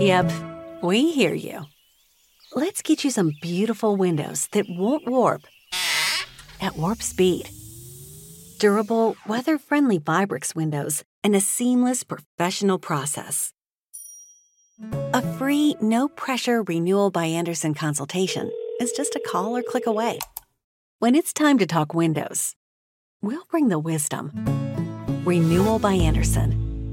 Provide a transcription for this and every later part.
Yep, we hear you. Let's get you some beautiful windows that won't warp at warp speed. Durable, weather-friendly Vibrix windows and a seamless professional process. A free, no-pressure renewal by Andersen consultation is just a call or click away. When it's time to talk windows, we'll bring the wisdom. Renewal by Andersen.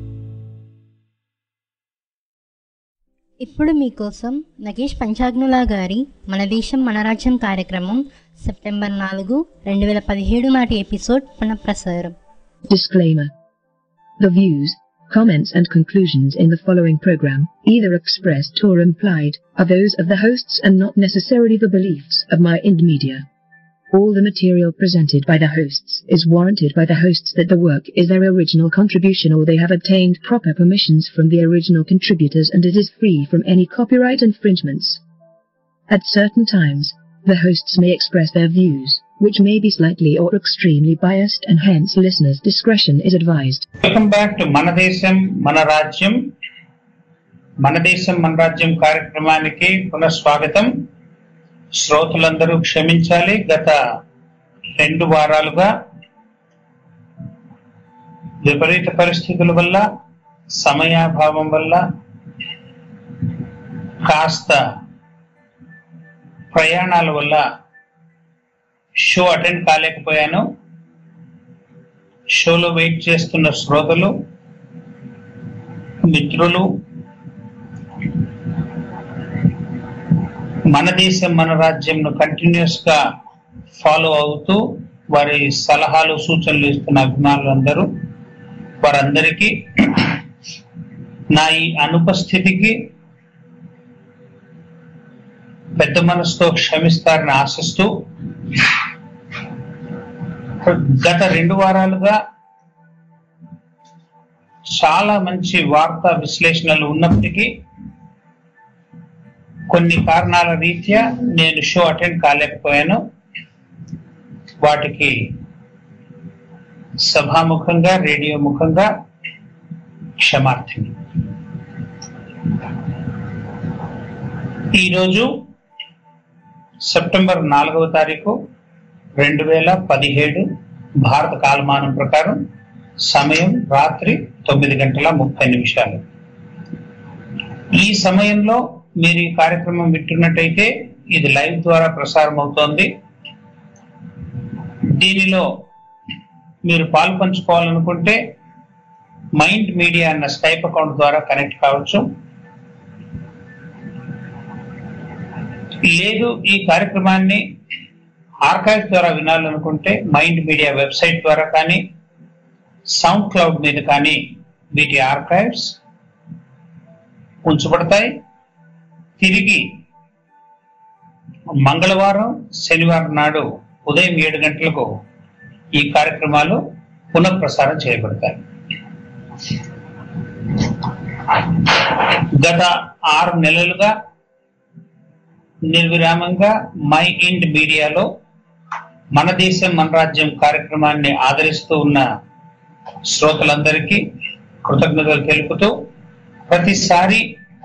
ఇప్పుడు మీకోసం నగేష్ పంచాగ్నులా గారి మన దేశం మన రాజ్యం కార్యక్రమం September 4, 2017 నాటి episode పునఃప్రసారం. Disclaimer. The views, comments and conclusions in the following program, either expressed or implied, are those of the hosts and not necessarily the beliefs of My Ind Media. All the material presented by the hosts is warranted by the hosts that the work is their original contribution or they have obtained proper permissions from the original contributors and it is free from any copyright infringements. At certain times, the hosts may express their views, which may be slightly or extremely biased and hence listeners' discretion is advised. Welcome back to Mana Desam Mana Rajyam. Mana Desam Mana Rajyam కార్యక్రమానికి పునఃస్వాగతం. శ్రోతలందరూ క్షమించాలి, గత 2 వారాలుగా విపరీత పరిస్థితుల వల్ల, సమయాభావం వల్ల, కాస్త ప్రయాణాల వల్ల షో అటెండ్ కాలేకపోయాను. షోలో వెయిట్ చేస్తున్న శ్రోతలు, మిత్రులు మన దేశం మన రాజ్యంను కంటిన్యూస్ గా ఫాలో అవుతూ వారి సలహాలు సూచనలు ఇస్తున్న అభిమానులందరూ, వారందరికీ నా ఈ అనుపస్థితికి పెద్ద మనసుతో క్షమిస్తారని ఆశిస్తూ, గత 2 వారాలుగా చాలా మంచి వార్తా విశ్లేషణలు ఉన్నప్పటికీ కొన్ని కారణాల రీత్యా నేను షో అటెండ్ కాలేకపోయాను. వాటికి సభాముఖంగా, రేడియో ముఖంగా క్షమార్థిని. ఈరోజు సెప్టెంబర్ 4వ తారీఖు 2017 భారత కాలమానం ప్రకారం సమయం రాత్రి 9:30. ఈ సమయంలో మీరు ఈ కార్యక్రమం వింటున్నట్టయితే ఇది లైవ్ ద్వారా ప్రసారం అవుతోంది. దీనిలో మీరు పాలు పంచుకోవాలనుకుంటే మైండ్ మీడియా అన్న స్కైప్ అకౌంట్ ద్వారా కనెక్ట్ కావచ్చు. లేదు ఈ కార్యక్రమాన్ని ఆర్కైవ్ ద్వారా వినాలనుకుంటే మైండ్ మీడియా వెబ్సైట్ ద్వారా కానీ, సౌండ్ క్లౌడ్ మీద కానీ వీటి ఆర్కైవ్స్ ఉంచబడతాయి. తిరిగి మంగళవారం, శనివారం నాడు ఉదయం 7 గంటలకు ఈ కార్యక్రమాలు పునఃప్రసారం చేయబడతాయి. గత 6 నెలలుగా నిర్విరామంగా మై ఇండ్ మీడియాలో మన దేశం మన రాజ్యం కార్యక్రమాన్ని ఆదరిస్తూ ఉన్న శ్రోతలందరికీ కృతజ్ఞతలు తెలుపుతూ, ప్రతిసారి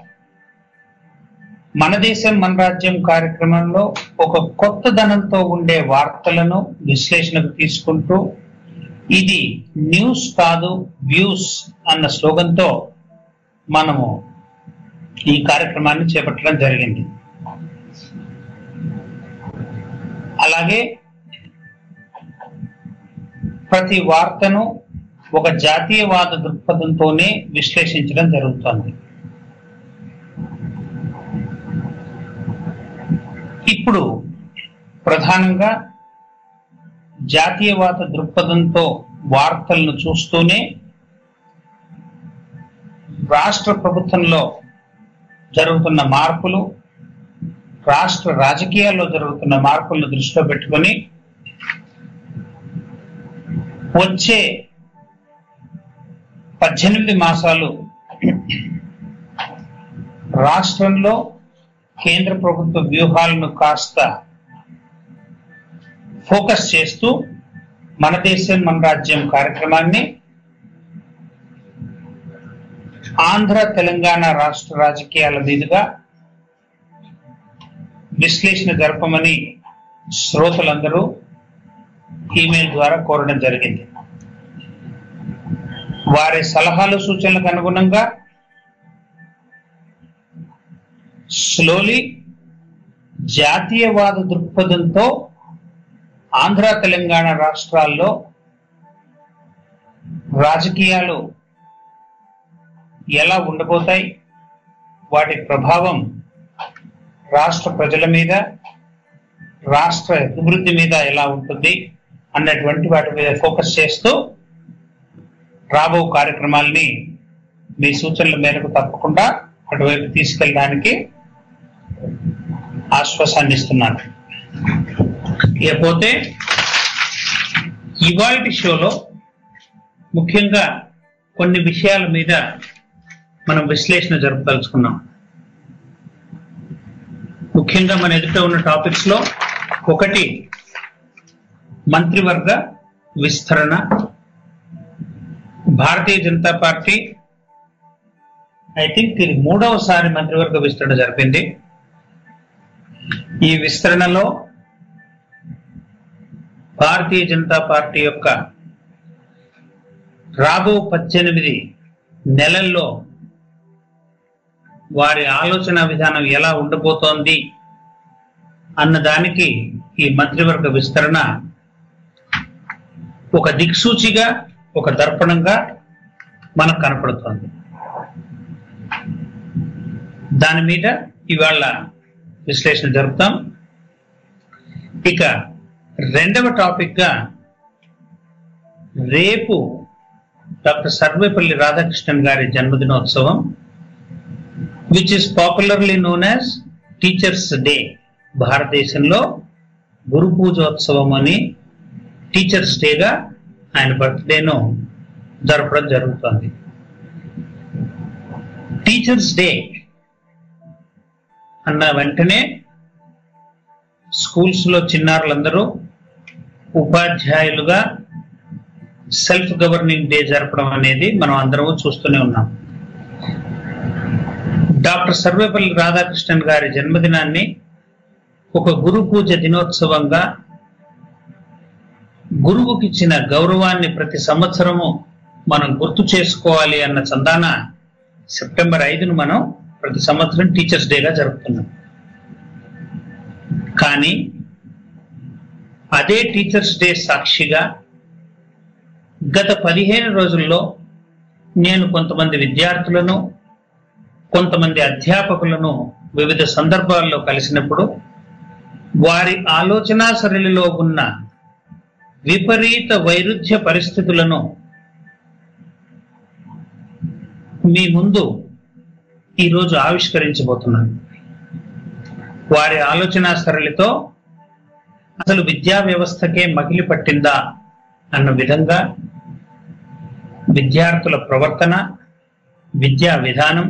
మన దేశం మన రాజ్యం కార్యక్రమంలో ఒక కొత్త ధనంతో ఉండే వార్తలను విశ్లేషణకు తీసుకుంటూ, ఇది న్యూస్ కాదు వ్యూస్ అన్న స్లోగన్తో మనము ఈ కార్యక్రమాన్ని చేపట్టడం జరిగింది. అలాగే ప్రతి వార్తను ఒక జాతీయవాద దృక్పథంతోనే విశ్లేషించడం జరుగుతుంది. ఇప్పుడు ప్రధానంగా జాతీయవాద దృక్పథంతో వార్తలను చూస్తూనే రాష్ట్ర ప్రభుత్వంలో జరుగుతున్న మార్పులు, రాష్ట్ర రాజకీయాల్లో జరుగుతున్న మార్పులను దృష్టిలో పెట్టుకొని వచ్చే 18 మాసాలు రాష్ట్రంలో కేంద్ర ప్రభుత్వ వ్యూహాలను కాస్త ఫోకస్ చేస్తూ మన దేశం మన రాజ్యం కార్యక్రమాన్ని ఆంధ్ర తెలంగాణ రాష్ట్ర రాజకీయాల మీదుగా విశ్లేషణ జరపమని శ్రోతలందరూ ఈమెయిల్ ద్వారా కోరడం జరిగింది. వారి సలహాలు సూచనలకు అనుగుణంగా స్లోలీ జాతీయవాద దృక్పథంతో ఆంధ్ర తెలంగాణ రాష్ట్రాల్లో రాజకీయాలు ఎలా ఉండబోతాయి, వాటి ప్రభావం రాష్ట్ర ప్రజల మీద, రాష్ట్ర అభివృద్ధి మీద ఎలా ఉంటుంది అన్నటువంటి వాటి మీద ఫోకస్ చేస్తూ రాబో కార్యక్రమాల్ని మీ సూచనల మేరకు తప్పకుండా అటువైపు తీసుకెళ్ళడానికి ఆశ్వాసాన్ని ఇస్తున్నాను. ఇకపోతే ఇవాల్టి షోలో ముఖ్యంగా కొన్ని విషయాల మీద మనం విశ్లేషణ జరపదలుచుకున్నాం. ముఖ్యంగా మన ఎదుట ఉన్న టాపిక్స్ లో ఒకటి మంత్రివర్గ విస్తరణ. Bharatiya Janata party I think ఇది 3వసారి మంత్రివర్గ విస్తరణ జరిపింది. ఈ విస్తరణలో భారతీయ జనతా పార్టీ యొక్క రాబో 18 నెలల్లో వారి ఆలోచన విధానం ఎలా ఉండబోతోంది అన్నదానికి ఈ మంత్రివర్గ విస్తరణ ఒక దిక్సూచిగా, ఒక దర్పణంగా మనకు కనపడుతోంది. దాని మీద ఇవాళ విశ్లేషణ జరుపుతాం. ఇక రెండవ టాపిక్ గా రేపు డాక్టర్ సర్వేపల్లి రాధాకృష్ణన్ గారి జన్మదినోత్సవం, which is popularly known as teachers day. భారతదేశంలో గురు పూజోత్సవం అని టీచర్స్ డేగా ఆయన బర్త్డేను జరపడం జరుగుతుంది. టీచర్స్ డే అన్న వెంటనే స్కూల్స్ లో చిన్నారులందరూ ఉపాధ్యాయులుగా సెల్ఫ్ గవర్నింగ్ డే జరపడం అనేది మనం అందరము చూస్తూనే ఉన్నాం. డాక్టర్ సర్వేపల్లి రాధాకృష్ణన్ గారి జన్మదినాన్ని ఒక గురు పూజ దినోత్సవంగా, గురువుకి ఇచ్చిన గౌరవాన్ని ప్రతి సంవత్సరము మనం గుర్తు చేసుకోవాలి అన్న చందాన సెప్టెంబర్ 5ను మనం ప్రతి సంవత్సరం టీచర్స్ డేగా జరుపుతున్నాం. కానీ అదే టీచర్స్ డే సాక్షిగా గత 15 రోజుల్లో నేను కొంతమంది విద్యార్థులను, కొంతమంది అధ్యాపకులను వివిధ సందర్భాల్లో కలిసినప్పుడు వారి ఆలోచనా సరళిలో ఉన్న విపరీత వైరుధ్య పరిస్థితులను మీ ముందు ఈరోజు ఆవిష్కరించబోతున్నాను. వారి ఆలోచనా సరళితో అసలు విద్యా వ్యవస్థకే మకిలి పట్టిందా అన్న విధంగా విద్యార్థుల ప్రవర్తన, విద్యా విధానం,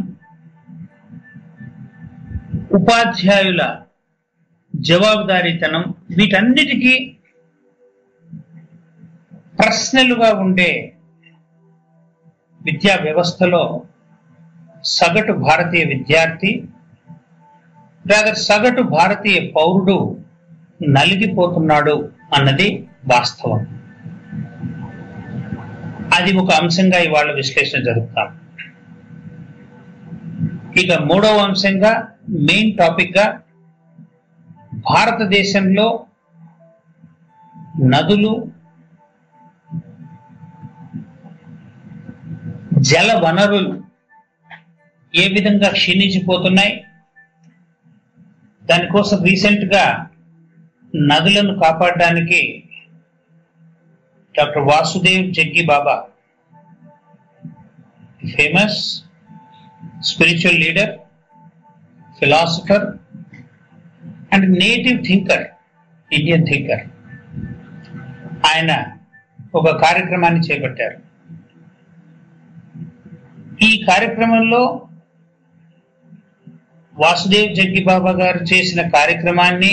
ఉపాధ్యాయుల జవాబుదారీతనం, వీటన్నిటికీ ప్రశ్నలుగా ఉండే విద్యా వ్యవస్థలో సగటు భారతీయ విద్యార్థి, సగటు భారతీయ పౌరుడు నలిగిపోతున్నాడు అన్నది వాస్తవం. అది ఒక అంశంగా ఇవాళ విశ్లేషణ జరుపుతాం. ఇక మూడవ అంశంగా, మెయిన్ టాపిక్ గా, భారతదేశంలో నదులు, జల వనరులు ఏ విధంగా క్షీణించిపోతున్నాయి, దానికోసం రీసెంట్ గా నదులను కాపాడడానికి doctor Vasudev Jaggi Baba, famous spiritual leader, philosopher and native thinker, Indian thinker, ఆయన ఒక కార్యక్రమాన్ని చేపట్టారు. ఈ కార్యక్రమంలో వాసుదేవ్ జగ్గి బాబా గారు చేసిన కార్యక్రమాన్ని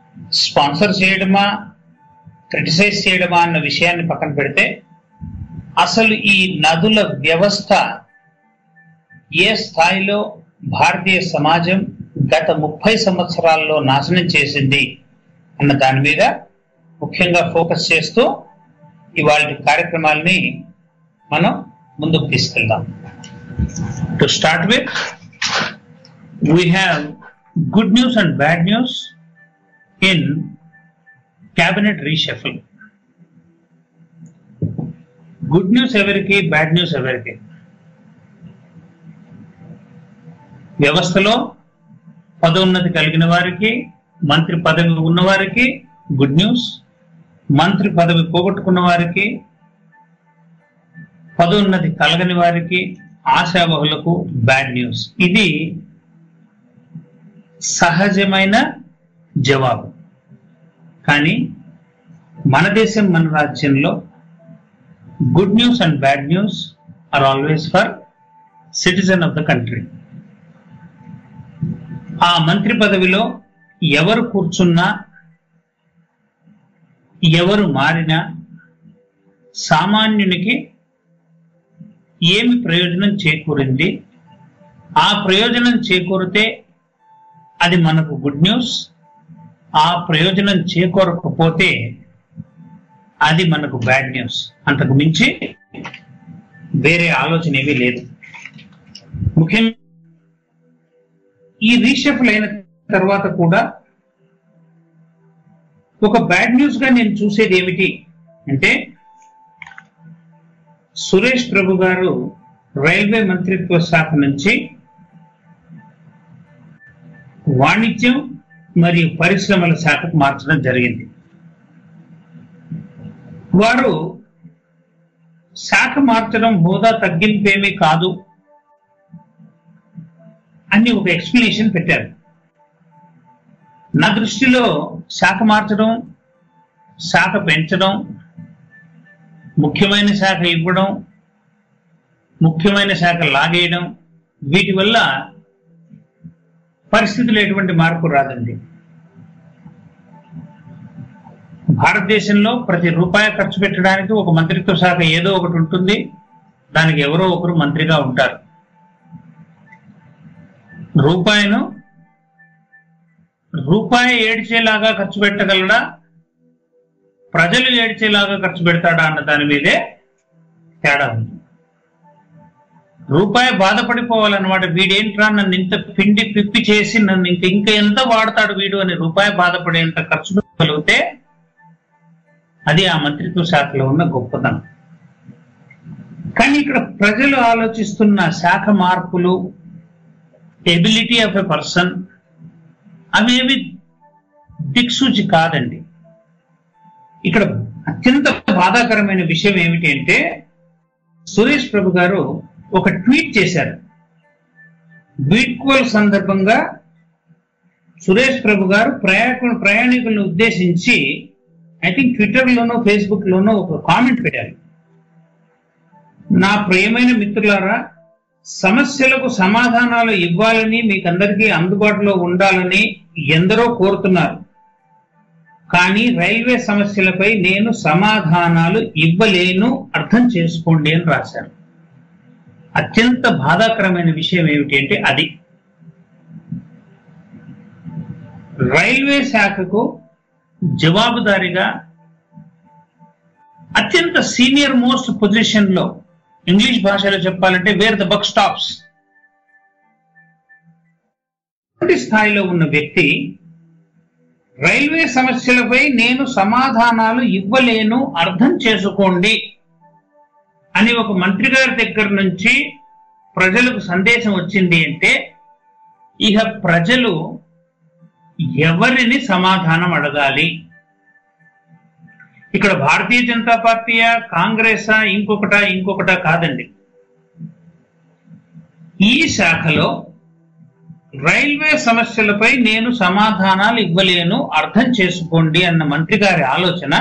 స్పాన్సర్ చేయడమా, క్రిటిసైజ్ చేయడమా అన్న విషయాన్ని పక్కన పెడితే, అసలు ఈ నదుల వ్యవస్థ ఏ స్థాయిలో భారతీయ సమాజం గత 30 సంవత్సరాల్లో నాశనం చేసింది అన్న దాని మీద ముఖ్యంగా ఫోకస్ చేస్తూ ఇవాళ కార్యక్రమాల్ని మనం ముందుకు తీసుకెళ్దాం. To start with, we have good news and bad news in cabinet reshuffle. Good news ఎవరికి, బ్యాడ్ న్యూస్ ఎవరికి? వ్యవస్థలో పదోన్నతి కలిగిన వారికి, మంత్రి పదవి ఉన్న వారికి గుడ్ న్యూస్, మంత్రి పదవి పోగొట్టుకున్న వారికి, పదోన్నతి కలగని వారికి, ఆశావహులకు బ్యాడ్ న్యూస్. ఇది సహజమైన జవాబు. కానీ మన దేశం మన రాజ్యంలో good news and bad news are always for citizen of the country. ఆ మంత్రి పదవిలో ఎవరు కూర్చున్నా, ఎవరు మారినా సామాన్యునికి ఏమి ప్రయోజనం చేకూరింది, ఆ ప్రయోజనం చేకూరితే అది మనకు గుడ్ న్యూస్, ఆ ప్రయోజనం చేకూరకపోతే అది మనకు బ్యాడ్ న్యూస్. అంతకు మించి వేరే ఆలోచన ఏమీ లేదు. ముఖ్యంగా ఈ రీషఫల్ అయిన తర్వాత కూడా ఒక బ్యాడ్ న్యూస్ గా నేను చూసేది ఏమిటి అంటే, సురేష్ ప్రభు గారు రైల్వే మంత్రిత్వ శాఖ నుంచి వాణిజ్యం మరియు పరిశ్రమల శాఖకు మార్చడం జరిగింది. వారు శాఖ మార్చడం హోదా తగ్గింపేమీ కాదు అని ఒక ఎక్స్ప్లెనేషన్ పెట్టారు. నా దృష్టిలో శాఖ మార్చడం, శాఖ పెంచడం, ముఖ్యమైన శాఖ ఇవ్వడం, ముఖ్యమైన శాఖ లాగేయడం, వీటి వల్ల పరిస్థితులు ఎటువంటి మార్పు రాదండి. భారతదేశంలో ప్రతి రూపాయి ఖర్చు పెట్టడానికి ఒక మంత్రిత్వ శాఖ ఏదో ఒకటి ఉంటుంది, దానికి ఎవరో ఒకరు మంత్రిగా ఉంటారు. రూపాయి ఏడ్చేలాగా ఖర్చు పెట్టగలడా, ప్రజలు ఏడ్చేలాగా ఖర్చు పెడతాడా అన్న దాని మీదే తేడా ఉంది. రూపాయి బాధపడిపోవాలన్నమాట, వీడేంట్రా నన్ను ఇంత పిండి పిప్పి చేసి నన్ను ఇంకా ఎంత వాడతాడు వీడు అని రూపాయి బాధపడేంత ఖర్చు పెట్టగలిగితే అది ఆ మంత్రిత్వ శాఖలో ఉన్న గొప్పతనం. కానీ ఇక్కడ ప్రజలు ఆలోచిస్తున్న శాఖ మార్పులు, ఎబిలిటీ ఆఫ్ ఎ పర్సన్, అవేవి దిక్సూచి కాదండి. ఇక్కడ అత్యంత బాధాకరమైన విషయం ఏమిటి అంటే, సురేష్ ప్రభు గారు ఒక ట్వీట్ చేశారు. వీడ్కోలు సందర్భంగా సురేష్ ప్రభు గారు ప్రయాణికులను ఉద్దేశించి ఐ థింక్ ట్విట్టర్లోనో ఫేస్బుక్ లోనో ఒక కామెంట్ పెట్టారు. నా ప్రియమైన మిత్రులారా, సమస్యలకు సమాధానాలు ఇవ్వాలని, మీకందరికీ అందుబాటులో ఉండాలని ఎందరో కోరుతున్నారు. కానీ రైల్వే సమస్యలపై నేను సమాధానాలు ఇవ్వలేను, అర్థం చేసుకోండి అని రాశారు. అత్యంత బాధాకరమైన విషయం ఏమిటి అంటే, అది రైల్వే శాఖకు జవాబుదారిగా అత్యంత సీనియర్ మోస్ట్ పొజిషన్ లో, ఇంగ్లీష్ భాషలో చెప్పాలంటే వేర్ ద బక్ స్టాప్స్ స్థాయిలో ఉన్న వ్యక్తి రైల్వే సమస్యలపై నేను సమాధానాలు ఇవ్వలేను, అర్థం చేసుకోండి అని ఒక మంత్రి గారి దగ్గర నుంచి ప్రజలకు సందేశం వచ్చింది అంటే, ఇక ప్రజలు ఎవరిని సమాధానం అడగాలి? ఇక్కడ భారతీయ జనతా పార్టీయా, కాంగ్రెసా, ఇంకొకటా కాదండి. ఈ శాఖలో రైల్వే సమస్యలపై నేను సమాధానాలు ఇవ్వలేను, అర్థం చేసుకోండి అన్న మంత్రి గారి ఆలోచన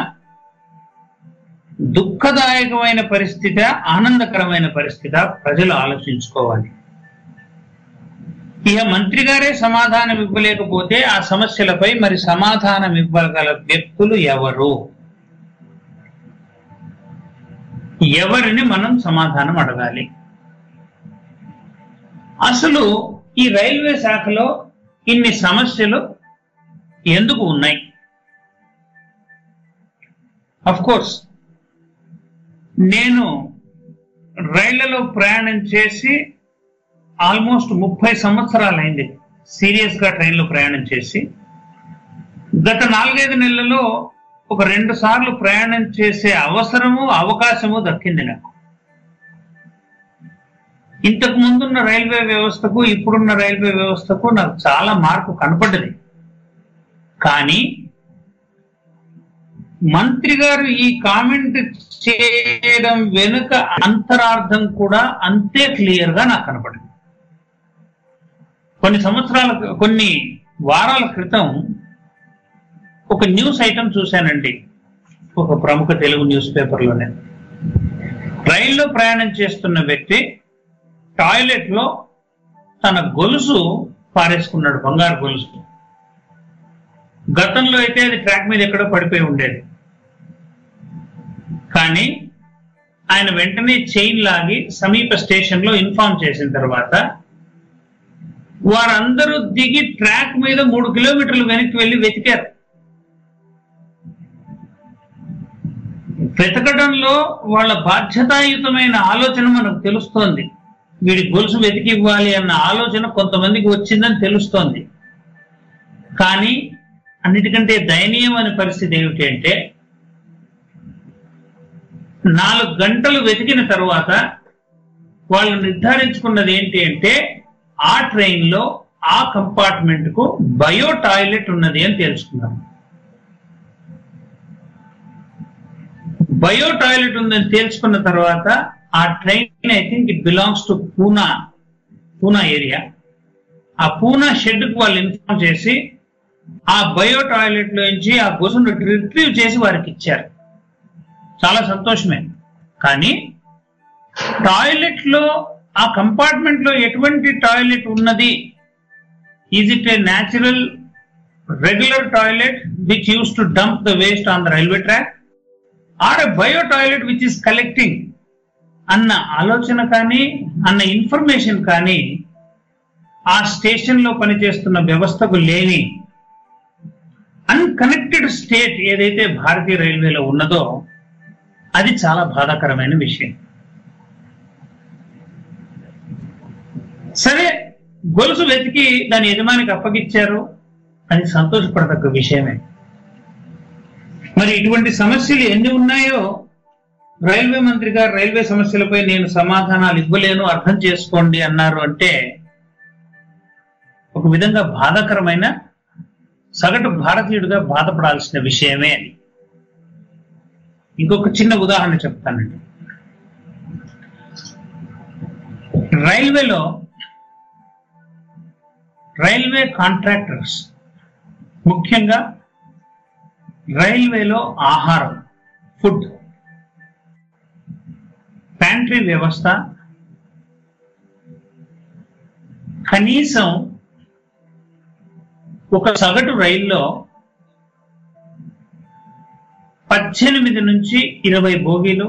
దుఃఖదాయకమైన పరిస్థితి, ఆనందకరమైన పరిస్థితి ప్రజలు ఆలోచించుకోవాలి. ఇక మంత్రి గారే సమాధానం ఇవ్వలేకపోతే ఆ సమస్యలపై మరి సమాధానం ఇవ్వగల వ్యక్తులు ఎవరు? ఎవరిని మనం సమాధానం అడగాలి? అసలు ఈ రైల్వే శాఖలో ఇన్ని సమస్యలు ఎందుకు ఉన్నాయి? అఫ్ కోర్స్ నేను రైళ్లలో ప్రయాణం చేసి ఆల్మోస్ట్ 30 సంవత్సరాలైంది సీరియస్ గా ట్రైన్లో ప్రయాణం చేసి. గత 4-5 నెలల్లో ఒక 2 సార్లు ప్రయాణం చేసే అవసరము అవకాశము దక్కింది నాకు. ఇంతకు ముందున్న రైల్వే వ్యవస్థకు ఇప్పుడున్న రైల్వే వ్యవస్థకు నాకు చాలా మార్పు కనపడ్డది. కానీ మంత్రి గారు ఈ కామెంట్ చేయడం వెనుక అంతరార్థం కూడా అంతే క్లియర్ గా నాకు కనపడింది. కొన్ని వారాల క్రితం ఒక న్యూస్ ఐటమ్ చూశానండి, ఒక ప్రముఖ తెలుగు న్యూస్ పేపర్లోనే. రైల్లో ప్రయాణం చేస్తున్న వ్యక్తి టాయిలెట్ లో తన గొలుసు పారేసుకున్నాడు, బంగారు గొలుసు. గతంలో అయితే అది ట్రాక్ మీద ఎక్కడో పడిపోయి ఉండేది. కానీ ఆయన వెంటనే చైన్ లాగి సమీప స్టేషన్ లో ఇన్ఫార్మ్ చేసిన తర్వాత వారందరూ దిగి ట్రాక్ మీద 3 కిలోమీటర్లు వెనక్కి వెళ్లి వెతికారు. వెతకడంలో వాళ్ళ బాధ్యతాయుతమైన ఆలోచన మనకు తెలుస్తోంది. వీడి గొలుసు వెతికి ఇవ్వాలి అన్న ఆలోచన కొంతమందికి వచ్చిందని తెలుస్తోంది. కానీ అన్నిటికంటే దయనీయమైన పరిస్థితి ఏమిటి అంటే 4 గంటలు వెతికిన తర్వాత వాళ్ళు నిర్ధారించుకున్నది ఏంటి అంటే ఆ ట్రైన్ లో ఆ కంపార్ట్మెంట్ కు బయో టాయిలెట్ ఉన్నది అని తెలుసుకున్నాం. బయో టాయిలెట్ ఉందని తెలుసుకున్న తర్వాత ఆ train I think it belongs to Poona area. ఆ పూనా షెడ్ కు వాళ్ళు ఇన్ఫార్మ్ చేసి ఆ బయో టాయిలెట్ లోంచి ఆ గొలుసును రిట్రీవ్ చేసి వారికి ఇచ్చారు. చాలా సంతోషమే. కానీ టాయిలెట్ లో ఆ కంపార్ట్మెంట్ లో ఎటువంటి టాయిలెట్ ఉన్నది? Is it a natural regular toilet which use to dump the waste on the railway track, or a bio toilet which is collecting అన్న ఆలోచన కానీ అన్న ఇన్ఫర్మేషన్ కానీ ఆ స్టేషన్ లో పనిచేస్తున్న వ్యవస్థకు లేని అన్కనెక్టెడ్ స్టేట్ ఏదైతే భారతీయ రైల్వేలో ఉన్నదో అది చాలా బాధాకరమైన విషయం. సరే, గొలుసు వెతికి దాని యజమానికి అప్పగిచ్చారు, అది సంతోషపడదగ్గ విషయమే. మరి ఇటువంటి సమస్యలు ఎన్ని ఉన్నాయో రైల్వే మంత్రి గారు రైల్వే సమస్యలపై నేను సమాధానాలు ఇవ్వలేను, అర్థం చేసుకోండి అన్నారు అంటే ఒక విధంగా బాధాకరమైన, సగటు భారతీయుడిగా బాధపడాల్సిన విషయమే అని. ఇంకొక చిన్న ఉదాహరణ చెప్తానండి. రైల్వే కాంట్రాక్టర్స్, ముఖ్యంగా రైల్వేలో ఆహారం, ఫుడ్, ప్యాంట్రీ వ్యవస్థ కనీసం ఒక సగటు రైల్లో 18 నుంచి 20 బోగీలు,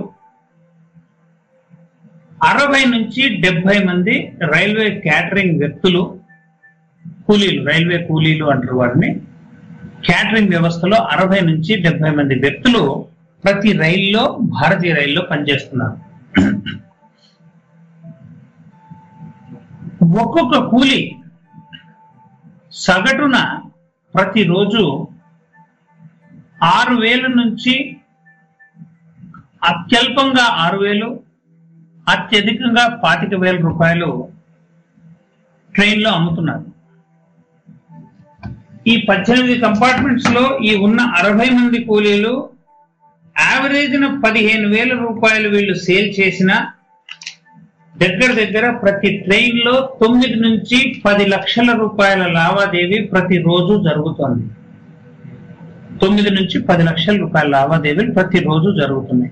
60 నుంచి 70 మంది రైల్వే క్యాటరింగ్ వ్యక్తులు, కూలీలు, రైల్వే కూలీలు అంటారు వారిని. క్యాటరింగ్ వ్యవస్థలో 60 నుంచి 70 మంది వ్యక్తులు ప్రతి రైల్లో, భారతీయ రైల్లో పనిచేస్తున్నారు. ఒక్కొక్క కూలీ సగటున ప్రతిరోజు 6,000 నుంచి అత్యల్పంగా 6,000, అత్యధికంగా 25,000 రూపాయలు ట్రైన్లో అమ్ముతున్నారు. ఈ 18 కంపార్ట్మెంట్స్ లో ఈ ఉన్న 60 మంది కూలీలు యావరేజ్న 15,000 రూపాయలు వీళ్ళు సేల్ చేసిన దగ్గర ప్రతి ట్రైన్ లో 9 నుంచి 10 లక్షల రూపాయల లావాదేవీ ప్రతిరోజు జరుగుతోంది. 9 నుంచి 10 లక్షల రూపాయల లావాదేవీలు ప్రతిరోజు జరుగుతున్నాయి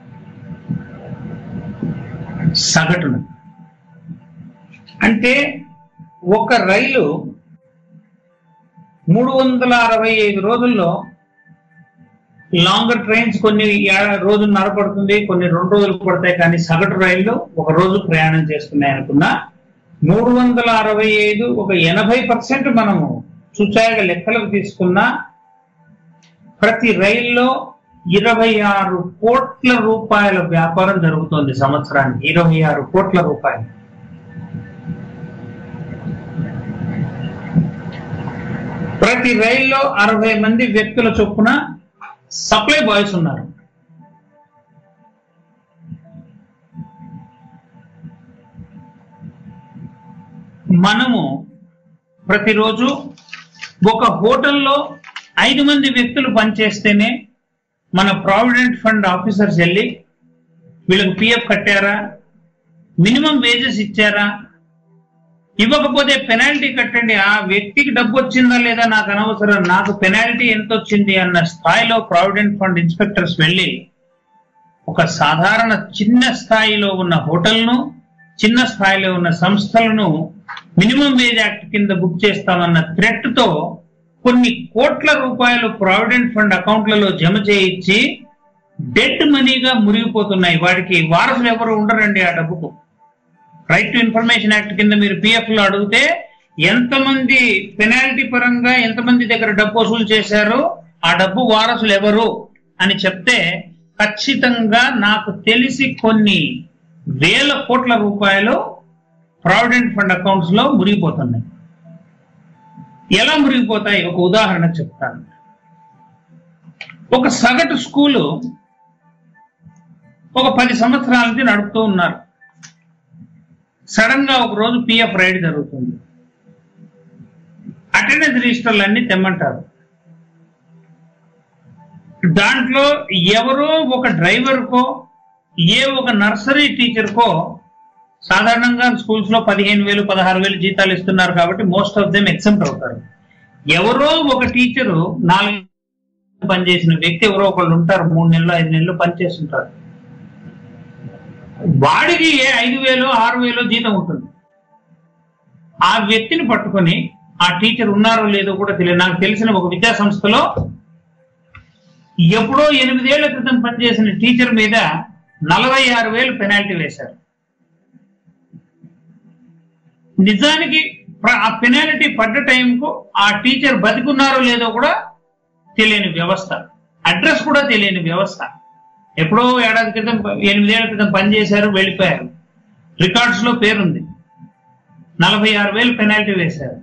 సగటున. అంటే ఒక రైలు 365 రోజుల్లో లాంగర్ ట్రైన్స్ కొన్ని రోజున్నర పడుతుంది, కొన్ని 2 రోజులు పడతాయి. కానీ సగటు రైళ్లు 1 రోజు ప్రయాణం చేస్తున్నాయి అనుకున్నా 365 ఒక 80% మనము చూచాయగా లెక్కలకు తీసుకున్నా ప్రతి రైల్లో 26 కోట్ల రూపాయల వ్యాపారం జరుగుతోంది సంవత్సరానికి. 26 కోట్ల రూపాయలు. ప్రతి రైల్లో 60 మంది వ్యక్తుల చొప్పున సప్లై బాయ్స్ ఉన్నారు. మనము ప్రతిరోజు ఒక హోటల్లో 5 మంది వ్యక్తులు పనిచేస్తేనే మన ప్రావిడెంట్ ఫండ్ ఆఫీసర్స్ వెళ్ళి వీళ్ళకి పిఎఫ్ కట్టారా, మినిమం వేజెస్ ఇచ్చారా, ఇవ్వకపోతే పెనాల్టీ కట్టండి, ఆ వ్యక్తికి డబ్బు వచ్చిందా లేదా నాకు అనవసరం, నాకు పెనాల్టీ ఎంత వచ్చింది అన్న స్థాయిలో ప్రావిడెంట్ ఫండ్ ఇన్స్పెక్టర్స్ వెళ్ళి ఒక సాధారణ చిన్న స్థాయిలో ఉన్న హోటల్ను, చిన్న స్థాయిలో ఉన్న సంస్థలను మినిమం వేజ్ యాక్ట్ కింద బుక్ చేస్తామన్న థ్రెట్ తో కొన్ని కోట్ల రూపాయలు ప్రావిడెంట్ ఫండ్ అకౌంట్లలో జమ చేయించి డెట్ మనీగా మురిగిపోతున్నాయి. వాడికి వారసులు ఎవరు ఉండరండి ఆ డబ్బుకు. రైట్ టు ఇన్ఫర్మేషన్ యాక్ట్ కింద మీరు పిఎఫ్ లో అడిగితే ఎంతమంది పెనాల్టీ పరంగా ఎంతమంది దగ్గర డబ్బు వసూలు చేశారో ఆ డబ్బు వారసులు ఎవరు అని చెప్తే ఖచ్చితంగా నాకు తెలిసి కొన్ని వేల కోట్ల రూపాయలు ప్రావిడెంట్ ఫండ్ అకౌంట్స్ లో మురిగిపోతున్నాయి. ఎలా మురిగిపోతాయి ఒక ఉదాహరణ చెప్తాను. ఒక సగటు స్కూలు ఒక 10 సంవత్సరాల నుంచి నడుపుతూ ఉన్నారు. సడన్ గా ఒక రోజు పిఎఫ్ రైడ్ జరుగుతుంది. అటెండెన్స్ రిజిస్టర్లు అన్ని తెమ్మంటారు. దాంట్లో ఎవరో ఒక డ్రైవర్కో ఒక నర్సరీ టీచర్కో సాధారణంగా స్కూల్స్ లో 15,000 16,000 జీతాలు ఇస్తున్నారు కాబట్టి మోస్ట్ ఆఫ్ దెమ్ ఎక్సెంప్ట్ అవుతారు. ఎవరో ఒక టీచరు 4 పనిచేసిన వ్యక్తి ఎవరో ఒకళ్ళు ఉంటారు, 3 నెలలు 5 నెలలు పనిచేస్తుంటారు. వాడికి 5,000 6,000 జీతం ఉంటుంది. ఆ వ్యక్తిని పట్టుకొని ఆ టీచర్ ఉన్నారో లేదో కూడా తెలియదు. నాకు తెలిసిన ఒక విద్యా సంస్థలో ఎప్పుడో 8 ఏళ్ల క్రితం పనిచేసిన టీచర్ మీద 46,000 పెనాల్టీ వేశారు. నిజానికి ఆ పెనాల్టీ పడ్డ టైంకు ఆ టీచర్ బతికున్నారో లేదో కూడా తెలియని వ్యవస్థ, అడ్రస్ కూడా తెలియని వ్యవస్థ. ఎప్పుడో ఏడాది క్రితం 8 ఏళ్ల క్రితం పనిచేశారు, వెళ్ళిపోయారు, రికార్డ్స్ లో పేరుంది, 46,000 పెనాల్టీ వేశారు.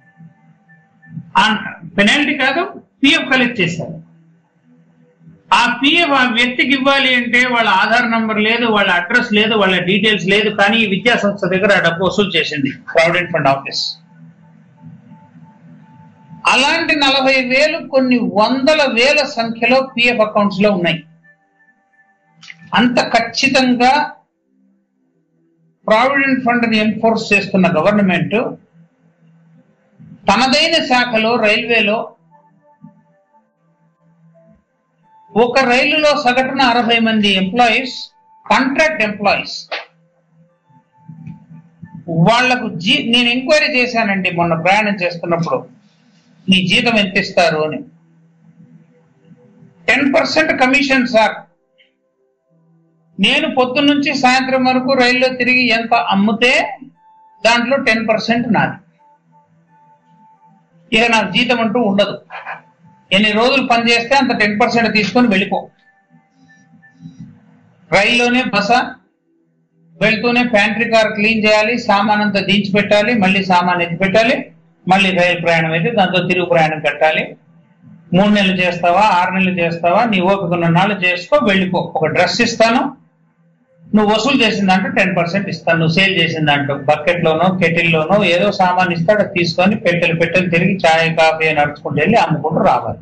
పెనాల్టీ కాదు, పిఎఫ్ కలెక్ట్ చేశారు. ఆ పిఎఫ్ ఆ వ్యక్తికి ఇవ్వాలి అంటే వాళ్ళ ఆధార్ నంబర్ లేదు, వాళ్ళ అడ్రస్ లేదు, వాళ్ళ డీటెయిల్స్ లేదు. కానీ ఈ విద్యా సంస్థ దగ్గర ఆ డబ్బు వసూలు చేసింది ప్రావిడెంట్ ఫండ్ ఆఫీస్. అలాంటి 40,000 కొన్ని 100,000 సంఖ్యలో పిఎఫ్ అకౌంట్స్ లో ఉన్నాయి. అంత ఖచ్చితంగా ప్రావిడెంట్ ఫండ్ ని ఎన్ఫోర్స్ చేస్తున్న గవర్నమెంట్ తనదైన శాఖలో రైల్వేలో ఒక రైలులో సగటున 60 మంది ఎంప్లాయీస్, కాంట్రాక్ట్ ఎంప్లాయీస్. వాళ్లకు నేను ఎంక్వైరీ చేశానండి మొన్న ప్రయాణం చేస్తున్నప్పుడు, నీ జీతం ఎంత ఇస్తారు అని. 10% కమిషన్ సార్. నేను పొద్దున్న నుంచి సాయంత్రం వరకు రైల్లో తిరిగి ఎంత అమ్మితే దాంట్లో 10% నాది. ఇక నాకు జీతం అంటూ ఉండదు. ఎన్ని రోజులు పనిచేస్తే అంత 10% తీసుకొని వెళ్ళిపో. రైల్లోనే బస, వెళ్తూనే ప్యాంట్రీ కార్ క్లీన్ చేయాలి, సామాన్ అంతా దించి పెట్టాలి, మళ్ళీ సామాన్ ఎత్తి పెట్టాలి, మళ్ళీ రైలు ప్రయాణం అయితే దాంతో తిరుగు ప్రయాణం కట్టాలి. 3 నెలలు చేస్తావా 6 నెలలు చేస్తావా, నీ ఓపిక ఉన్న నాళ్ళు చేసుకో, వెళ్ళిపో. ఒక డ్రెస్ ఇస్తాను, నువ్వు వసూలు చేసిన దాంట్లో 10% ఇస్తాను. నువ్వు సేల్ చేసిన దాంట్లో బకెట్ లోనో కెటిల్ లోనో ఏదో సామాన్ ఇస్తాడు, తీసుకొని పెట్టెలు తిరిగి చాయ్ కాఫీ నడుచుకుంటూ వెళ్ళి అమ్ముకుంటూ రావాలి.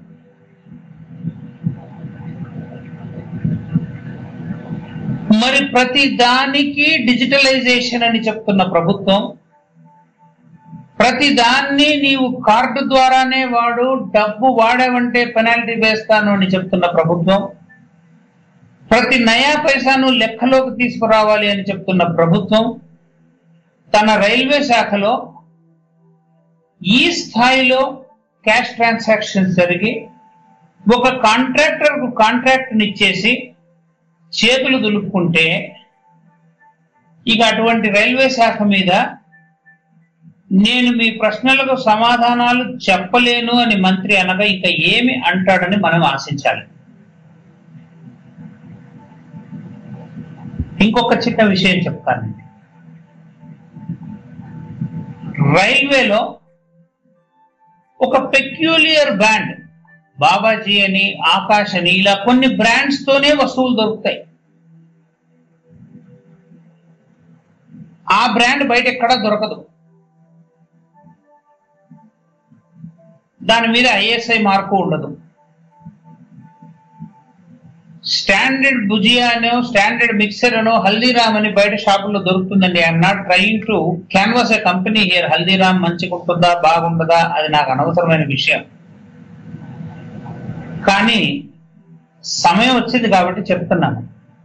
మరి ప్రతి దానికి డిజిటలైజేషన్ అని చెప్తున్న ప్రభుత్వం, ప్రతి దాన్ని నీవు కార్డు ద్వారానే వాడు, డబ్బు వాడేవంటే పెనాల్టీ వేస్తాను అని చెప్తున్న ప్రభుత్వం, ప్రతి నయా పైసాను లెక్కలోకి తీసుకురావాలి అని చెప్తున్న ప్రభుత్వం తన రైల్వే శాఖలో ఈ స్థాయిలో క్యాష్ ట్రాన్సాక్షన్స్ జరిగి ఒక కాంట్రాక్టర్కు కాంట్రాక్ట్ని ఇచ్చేసి చేతులు దులుపుకుంటే ఇక అటువంటి రైల్వే శాఖ మీద నేను మీ ప్రశ్నలకు సమాధానాలు చెప్పలేను అని మంత్రి అనగా ఇంకా ఏమి అంటాడని మనం ఆశించాలి. ఇంకొక చిన్న విషయం చెప్తానండి. రైల్వేలో ఒక పెక్యూలియర్ బ్రాండ్, బాబాజీ అని, ఆకాష్ అని, ఇలా కొన్ని బ్రాండ్స్ తోనే వస్తువులు దొరుకుతాయి. ఆ బ్రాండ్ బయట ఎక్కడా దొరకదు. దాని మీద ఐఎస్ఐ మార్కు ఉండదు. స్టాండర్డ్ భుజియా అనో, స్టాండర్డ్ మిక్సర్ అనో, హల్దీరామ్ అని బయట షాపుల్లో దొరుకుతుందండి. I'm not trying to canvass a company here. Haldiram మంచిగా ఉంటుందా బాగుంటుందా అది నాకు అనవసరమైన విషయం. కానీ సమయం వచ్చింది కాబట్టి చెప్తున్నాను.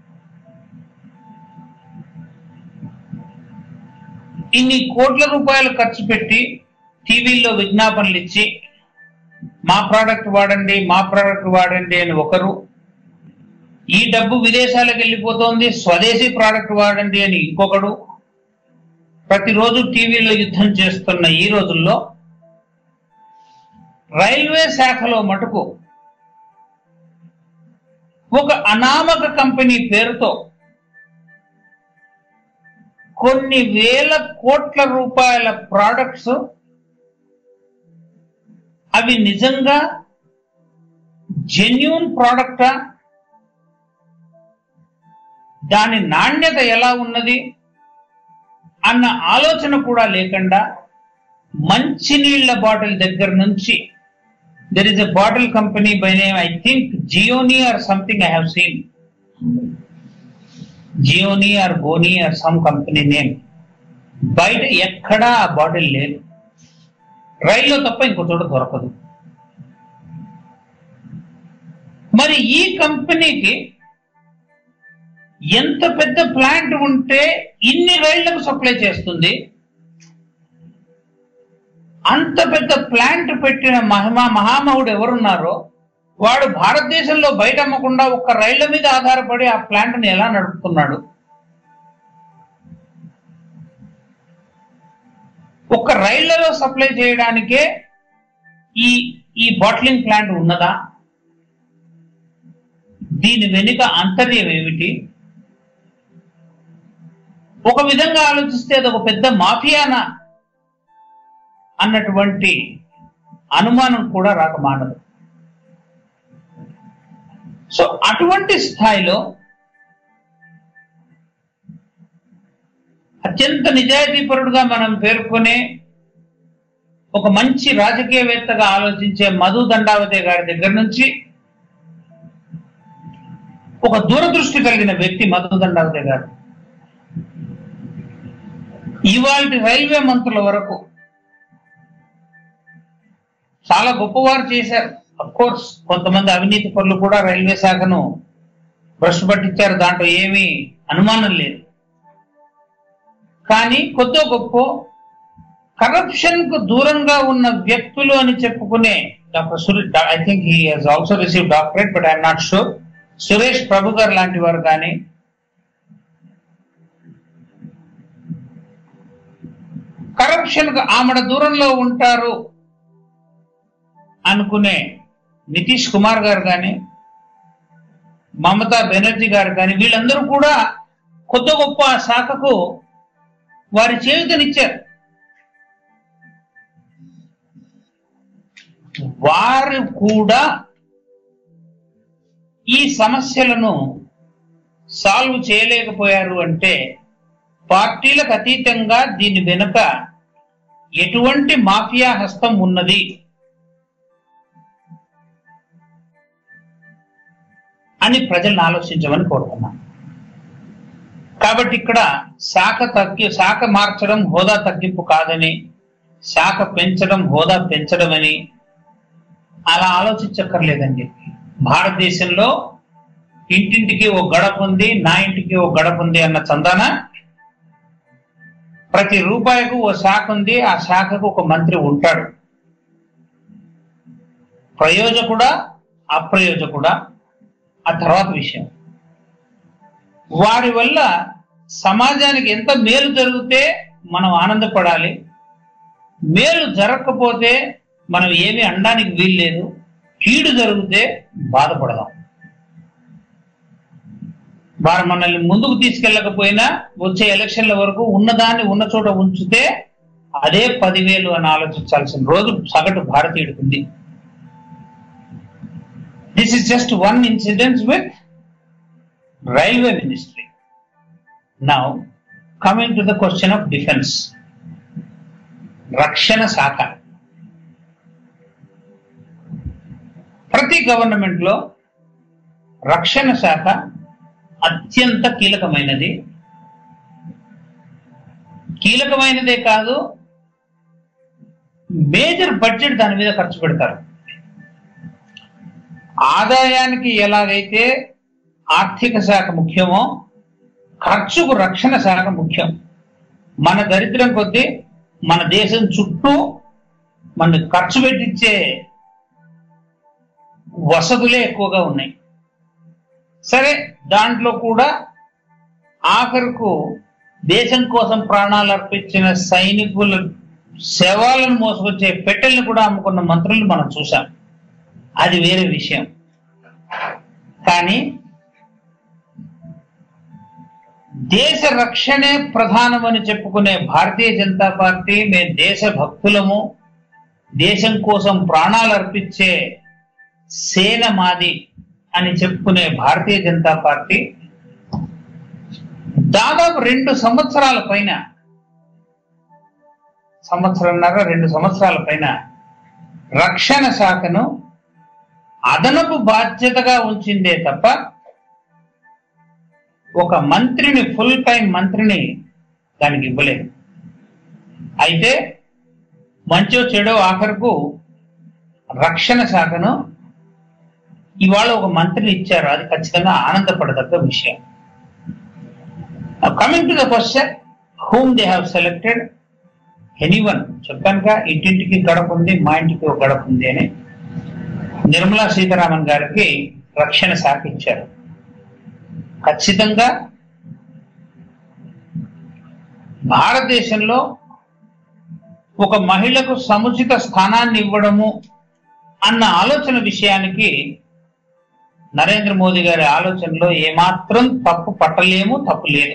ఇన్ని కోట్ల రూపాయలు ఖర్చు పెట్టి టీవీల్లో విజ్ఞాపనలు ఇచ్చి మా ప్రోడక్ట్ వాడండి, మా ప్రోడక్ట్ వాడండి అని ఒకరు, ఈ డబ్బు విదేశాలకు వెళ్ళిపోతోంది స్వదేశీ ప్రోడక్ట్ వాడండి అని ఇంకొకడు, ప్రతిరోజు టీవీలో యుద్ధం చేస్తున్న ఈ రోజుల్లో రైల్వే శాఖలో మటుకు ఒక అనామక కంపెనీ పేరుతో కొన్ని వేల కోట్ల రూపాయల ప్రోడక్ట్స్, అవి నిజంగా జెన్యూన్ ప్రోడక్టా, దాని నాణ్యత ఎలా ఉన్నది అన్న ఆలోచన కూడా లేకుండా మంచినీళ్ల బాటిల్ దగ్గర నుంచి, there is a bottle company by name I think Gioni or something I have seen, Gioni or Boni or some company name, బయట ఎక్కడా ఆ బాటిల్ లేదు. రైల్లో తప్ప ఇంకో చోట దొరకదు. మరి ఈ కంపెనీకి ఎంత పెద్ద ప్లాంట్ ఉంటే ఇన్ని రైళ్లకు సప్లై చేస్తుంది? అంత పెద్ద ప్లాంట్ పెట్టిన మహామహుడు ఎవరున్నారో వాడు భారతదేశంలో బయట అమ్మకుండా ఒక్క రైళ్ల మీద ఆధారపడి ఆ ప్లాంట్ ని ఎలా నడుపుతున్నాడు? ఒక్క రైళ్లలో సప్లై చేయడానికే ఈ బాటిలింగ్ ప్లాంట్ ఉన్నదా? దీని వెనుక ఆంతర్యం ఏమిటి? ఒక విధంగా ఆలోచిస్తే అది ఒక పెద్ద మాఫియానా అన్నటువంటి అనుమానం కూడా రాక మానదు. సో అటువంటి స్థాయిలో అత్యంత నిజాయితీపరుడుగా మనం పేర్కొనే ఒక మంచి రాజకీయవేత్తగా ఆలోచించే మధు దండావతే గారి దగ్గర నుంచి, ఒక దూరదృష్టి కలిగిన వ్యక్తి మధు దండావతే గారు, ఇవాళ రైల్వే మంత్రుల వరకు చాలా గొప్పవారు చేశారు. అఫ్ కోర్స్ కొంతమంది అవినీతి పరులు కూడా రైల్వే శాఖను భ్రష్టు పట్టించారు, దాంట్లో ఏమీ అనుమానం లేదు. కానీ కొద్దో గొప్ప కరప్షన్ కు దూరంగా ఉన్న వ్యక్తులు అని చెప్పుకునే doctor Suresh, I think he has also receive doctorate but I'm not sure, Suresh Prabhu garu లాంటి వారు కానీ, కరప్షన్ కు ఆమెడ దూరంలో ఉంటారు అనుకునే నితీష్ కుమార్ గారు కానీ, మమతా బెనర్జీ గారు కానీ, వీళ్ళందరూ కూడా కొత్త గొప్ప ఆ శాఖకు వారి చేయూతనిచ్చారు. వారు కూడా ఈ సమస్యలను సాల్వ్ చేయలేకపోయారు అంటే పార్టీలకు అతీతంగా దీని వెనుక ఎటువంటి మాఫియా హస్తం ఉన్నది అని ప్రజలను ఆలోచించమని కోరుతున్నాను. కాబట్టి ఇక్కడ శాఖ మార్చడం హోదా తగ్గింపు కాదని, శాఖ పెంచడం హోదా పెంచడం అని అలా ఆలోచించక్కర్లేదండి. భారతదేశంలో ఇంటింటికి ఓ గడప ఉంది, నా ఇంటికి ఓ గడప ఉంది అన్న చందాన ప్రతి రూపాయికి ఓ శాఖ ఉంది, ఆ శాఖకు ఒక మంత్రి ఉంటాడు. ప్రయోజకుడా అప్రయోజకుడా ఆ తర్వాత విషయం. వారి వల్ల సమాజానికి ఎంత మేలు జరిగితే మనం ఆనందపడాలి, మేలు జరగకపోతే మనం ఏమీ అనడానికి వీల్లేదు, కీడు జరిగితే బాధపడదాం. వారు మనల్ని ముందుకు తీసుకెళ్ళకపోయినా వచ్చే ఎలక్షన్ల వరకు ఉన్నదాన్ని ఉన్న చోట ఉంచితే అదే 10,000 అని ఆలోచించాల్సిన రోజు సగటు భారతీయుడికి ఉంది. This is just one incident with railway ministry. Now coming to the question of defence. రక్షణ శాఖ ప్రతి గవర్నమెంట్ లో రక్షణ శాఖ అత్యంత కీలకమైనది. కీలకమైనదే కాదు, మేజర్ బడ్జెట్ దాని మీద ఖర్చు పెడతారు. ఆదాయానికి ఎలాగైతే ఆర్థిక శాఖ ముఖ్యమో ఖర్చుకు రక్షణ శాఖ ముఖ్యం. మన దరిద్రం కొద్దీ మన దేశం చుట్టూ మన ఖర్చు పెట్టించే వసతులే ఎక్కువగా ఉన్నాయి. సరే, దాంట్లో కూడా ఆఖరుకు దేశం కోసం ప్రాణాలు అర్పించిన సైనికుల శవాలను మోసుకొచ్చే పెట్టెల్ని కూడా అమ్ముకున్న మంత్రులు మనం చూసాం. అది వేరే విషయం. కానీ దేశ రక్షణే ప్రధానమని చెప్పుకునే భారతీయ జనతా పార్టీ, మేము దేశ భక్తులము, దేశం కోసం ప్రాణాలు అర్పించే సేన మాది అని చెప్పుకునే భారతీయ జనతా పార్టీ దాదాపు 2 సంవత్సరాల పైన, 1.5-2 సంవత్సరాల పైన రక్షణ శాఖను అదనపు బాధ్యతగా ఉంచిందే తప్ప ఒక మంత్రిని, ఫుల్ టైం మంత్రిని దానికి ఇవ్వలేదు. అయితే మంచో చెడో ఆఖరుకు రక్షణ శాఖను ఇవాళ ఒక మంత్రిని ఇచ్చారు. అది ఖచ్చితంగా ఆనందపడదగ్గ విషయం. Coming to the question, whom they have selected. Anyone, చెప్పానుగా ఇంటింటికి గడప ఉంది, మా ఇంటికి ఒక గడప ఉంది అని నిర్మలా సీతారామన్ గారికి రక్షణ శాఖ ఇచ్చారు. ఖచ్చితంగా భారతదేశంలో ఒక మహిళకు సముచిత స్థానాన్ని ఇవ్వడము అన్న ఆలోచన విషయానికి నరేంద్ర మోదీ గారి ఆలోచనలో ఏమాత్రం తప్పు పట్టలేము, తప్పు లేదు.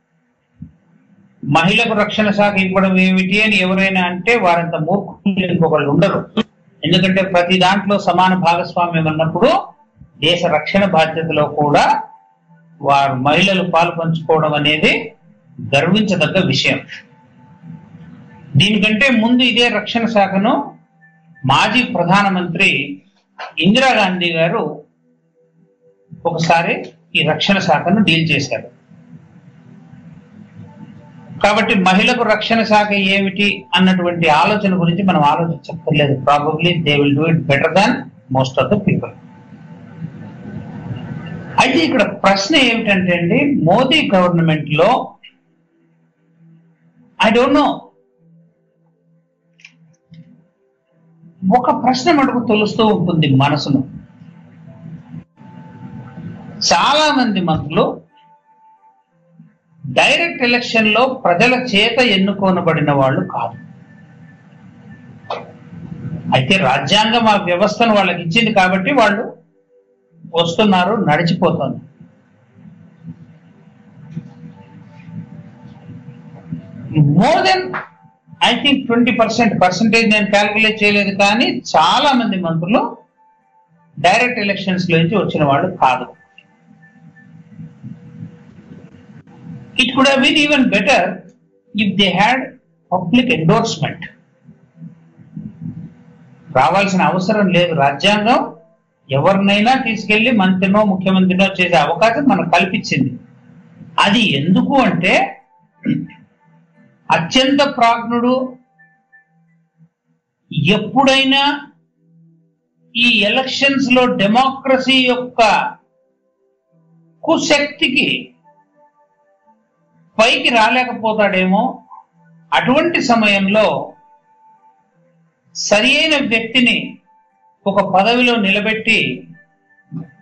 మహిళకు రక్షణ శాఖ ఇవ్వడం ఏమిటి అని ఎవరైనా అంటే వారంత మూర్ఖులు ఇంకొకళ్ళు ఉండరు. ఎందుకంటే ప్రతి దాంట్లో సమాన భాగస్వామ్యం అన్నప్పుడు దేశ రక్షణ బాధ్యతలో కూడా వారు మహిళలు పాలు పంచుకోవడం అనేది గర్వించదగ్గ విషయం. దీనికంటే ముందు ఇదే రక్షణ శాఖను మాజీ ప్రధానమంత్రి ఇందిరాగాంధీ గారు ఒకసారి ఈ రక్షణ శాఖను డీల్ చేశారు. కాబట్టి మహిళకు రక్షణ శాఖ ఏమిటి అన్నటువంటి ఆలోచన గురించి మనం ఆలోచించక్కర్లేదు. Probably they will do it better than most of the people. అయితే ఇక్కడ ప్రశ్న ఏమిటంటే అండి, మోదీ గవర్నమెంట్ లో ఐ డోంట్ నో, ఒక ప్రశ్న మటుకు తొలుస్తూ ఉంటుంది మనసును. చాలా మంది మంత్రులు డైరెక్ట్ ఎలక్షన్ లో ప్రజల చేత ఎన్నుకోనబడిన వాళ్ళు కాదు. అయితే రాజ్యాంగం ఆ వ్యవస్థను వాళ్ళకి ఇచ్చింది కాబట్టి వాళ్ళు వస్తున్నారు, నడిచిపోతుంది. మోర్ దెన్ ఐ థింక్ 20% నేను క్యాల్కులేట్ చేయలేదు, కానీ చాలా మంది మంత్రులు డైరెక్ట్ ఎలక్షన్స్ నుంచి వచ్చిన వాళ్ళు కాదు. It could have been even better if they had public endorsement. రావాల్సిన అవసరం లేదు. రాజ్యాంగం ఎవరినైనా తీసుకెళ్లి మంత్రినో ముఖ్యమంత్రినో చేసే అవకాశం మనకు కల్పించింది. అది ఎందుకు అంటే అత్యంత ప్రాజ్ఞుడు ఎప్పుడైనా ఈ ఎలక్షన్స్ లో డెమోక్రసీ యొక్క కుశక్తికి పైకి రాలేకపోతాడేమో. అటువంటి సమయంలో సరి అయిన వ్యక్తిని ఒక పదవిలో నిలబెట్టి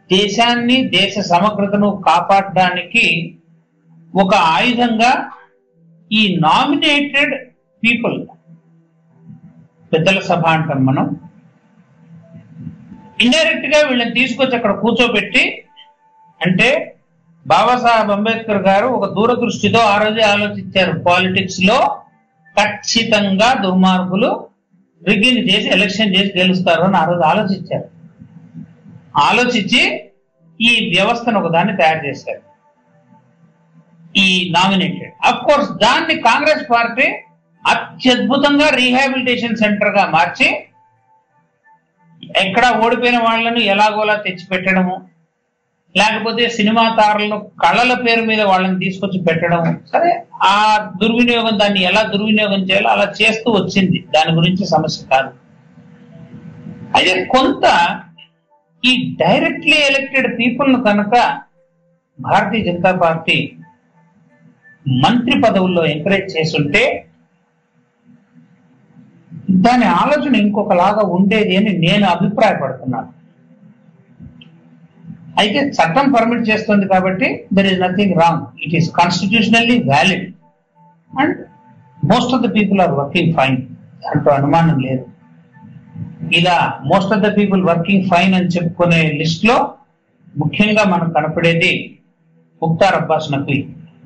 దేశాన్ని, దేశ సమగ్రతను కాపాడడానికి ఒక ఆయుధంగా ఈ నామినేటెడ్ పీపుల్, పెద్దల సభ అంటాం మనం, ఇండైరెక్ట్ గా వీళ్ళని తీసుకొచ్చి అక్కడ కూర్చోబెట్టి, అంటే బాబాసాహెబ్ అంబేద్కర్ గారు ఒక దూరదృష్టితో ఆ రోజే ఆలోచించారు, పాలిటిక్స్ లో ఖచ్చితంగా దుర్మార్గులు రిగ్గింగ్ చేసి ఎలక్షన్ చేసి గెలుస్తారు అని ఆ రోజు ఆలోచించారు. ఆలోచించి ఈ వ్యవస్థను ఒకదాన్ని తయారు చేశారు, ఈ నామినేటెడ్. అఫ్ కోర్స్ దాన్ని కాంగ్రెస్ పార్టీ అత్యద్భుతంగా రీహాబిలిటేషన్ సెంటర్ గా మార్చి ఎక్కడ ఓడిపోయిన వాళ్ళను ఎలాగోలా తెచ్చిపెట్టడము, లేకపోతే సినిమా తారలను కళల పేరు మీద వాళ్ళని తీసుకొచ్చి పెట్టడం, సరే ఆ దుర్వినియోగం, దాన్ని ఎలా దుర్వినియోగం చేయాలో అలా చేస్తూ వచ్చింది. దాని గురించి సమస్య కాదు. అయితే కొంత ఈ డైరెక్ట్లీ ఎలక్టెడ్ పీపుల్ ను కనుక భారతీయ జనతా పార్టీ మంత్రి పదవుల్లో ఎంకరేజ్ చేస్తుంటే దాని ఆలోచన ఇంకొకలాగా ఉండేది అని నేను అభిప్రాయపడుతున్నాను. అయితే చట్టం పర్మిట్ చేస్తుంది కాబట్టి there is nothing wrong, it is constitutionally valid and most of the people are working fine, దాంట్లో అనుమానం లేదు. ఇలా most of the people working fine అని చెప్పుకునే లిస్ట్ లో ముఖ్యంగా మనకు కనపడేది ముఖ్తార్ అబ్బాస్ నఖ్వీ.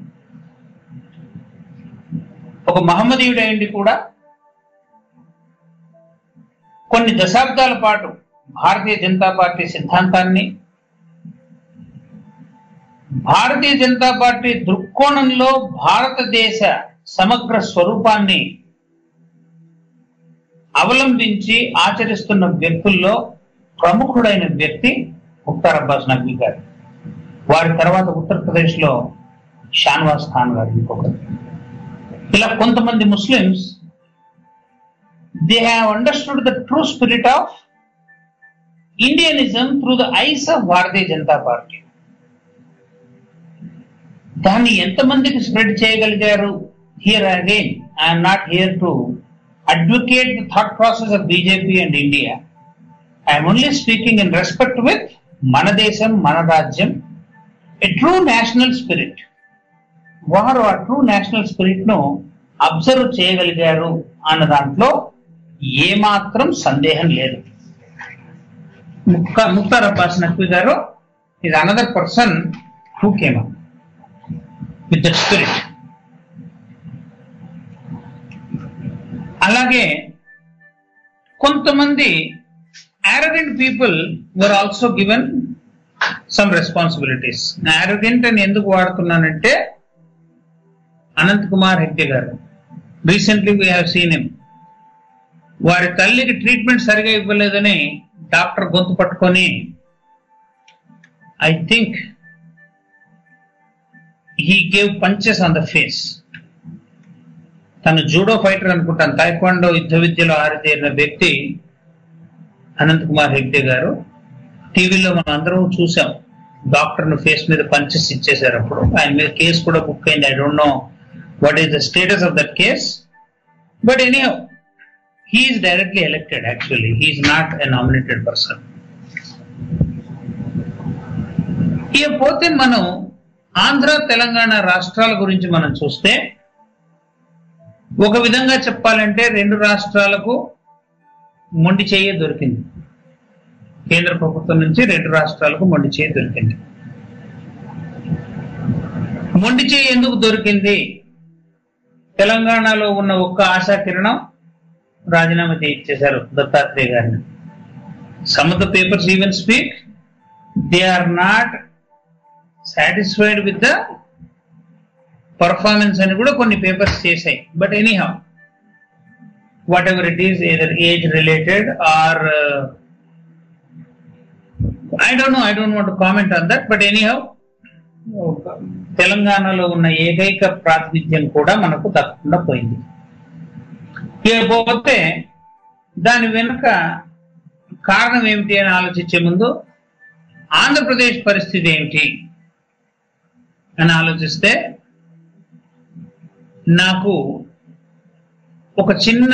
ఒక మహమ్మదీయుడు అయింది కూడా కొన్ని దశాబ్దాల పాటు భారతీయ జనతా పార్టీ సిద్ధాంతాన్ని, భారతీయ జనతా పార్టీ దృక్కోణంలో భారతదేశ సమగ్ర స్వరూపాన్ని అవలంబించి ఆచరిస్తున్న వ్యక్తుల్లో ప్రముఖుడైన వ్యక్తి ముఖ్తార్ అబ్బాస్ నఖ్వీ గారు. వారి తర్వాత ఉత్తరప్రదేశ్ లో షానవాజ్ ఖాన్ గారు ఇంకొకరు. ఇలా కొంతమంది Muslims they have understood the true spirit of Indianism through the eyes of Bharatiya Janata Party. దాన్ని ఎంతమందికి స్ప్రెడ్ చేయగలిగారు? Here again I'm not here to advocate the thought process of BJP and India. I'm only speaking in respect with మన దేశం, మన రాజ్యం, a true national spirit. వారు ఆ true national spirit ను అబ్జర్వ్ చేయగలిగారు అన్న దాంట్లో ఏమాత్రం సందేహం లేదు. ముఖ్తార్ అబ్బాస్ నఖ్వీ గారు is another person who came up with the spirit. అలాగే కొంతమంది arrogant people were also given some responsibilities. arrogant అని ఎందుకు వాడుతున్నానంటే అనంత్ కుమార్ హెగ్డే గారు, recently we have seen him. వారి తల్లికి ట్రీట్మెంట్ సరిగా ఇవ్వలేదని డాక్టర్ గొంతు పట్టుకొని, I think he gave punches on the face. తను జూడో ఫైటర్ అనుకుంటాను, తాయిక్వాండో యుద్ధ విద్యలో ఆరితేరిన వ్యక్తి అనంత్ కుమార్ హెగ్డే గారు. టీవీలో మనం అందరం చూసాం, డాక్టర్ ను ఫేస్ మీద పంచెస్ ఇచ్చేశారు. అప్పుడు ఆయన మీద కేసు కూడా బుక్ అయింది. I don't know what is the status of that case, but anyhow he is directly elected. Actually he is not a nominated person. ఇకపోతే మనం ఆంధ్ర తెలంగాణ రాష్ట్రాల గురించి మనం చూస్తే, ఒక విధంగా చెప్పాలంటే రెండు రాష్ట్రాలకు మొండి చేయి దొరికింది. కేంద్ర ప్రభుత్వం నుంచి రెండు రాష్ట్రాలకు మొండి చేయి దొరికింది. మొండి చేయి ఎందుకు దొరికింది? తెలంగాణలో ఉన్న ఒక్క ఆశా కిరణం రాజీనామా చేయించేశారు దత్తాత్రేయ గారిని. Some of the papers even speak they are not satisfied with the performance అని కూడా కొన్ని పేపర్స్ చేశాయి. But anyhow whatever it is, either age related or I don't want to comment on that. But anyhow తెలంగాణలో ఉన్న ఏకైక ప్రాతినిధ్యం కూడా మనకు దక్కకుండా పోయింది. ఇకపోతే దాని వెనుక కారణం ఏమిటి అని ఆలోచించే ముందు ఆంధ్రప్రదేశ్ పరిస్థితి ఏమిటి అని ఆలోచిస్తే నాకు ఒక చిన్న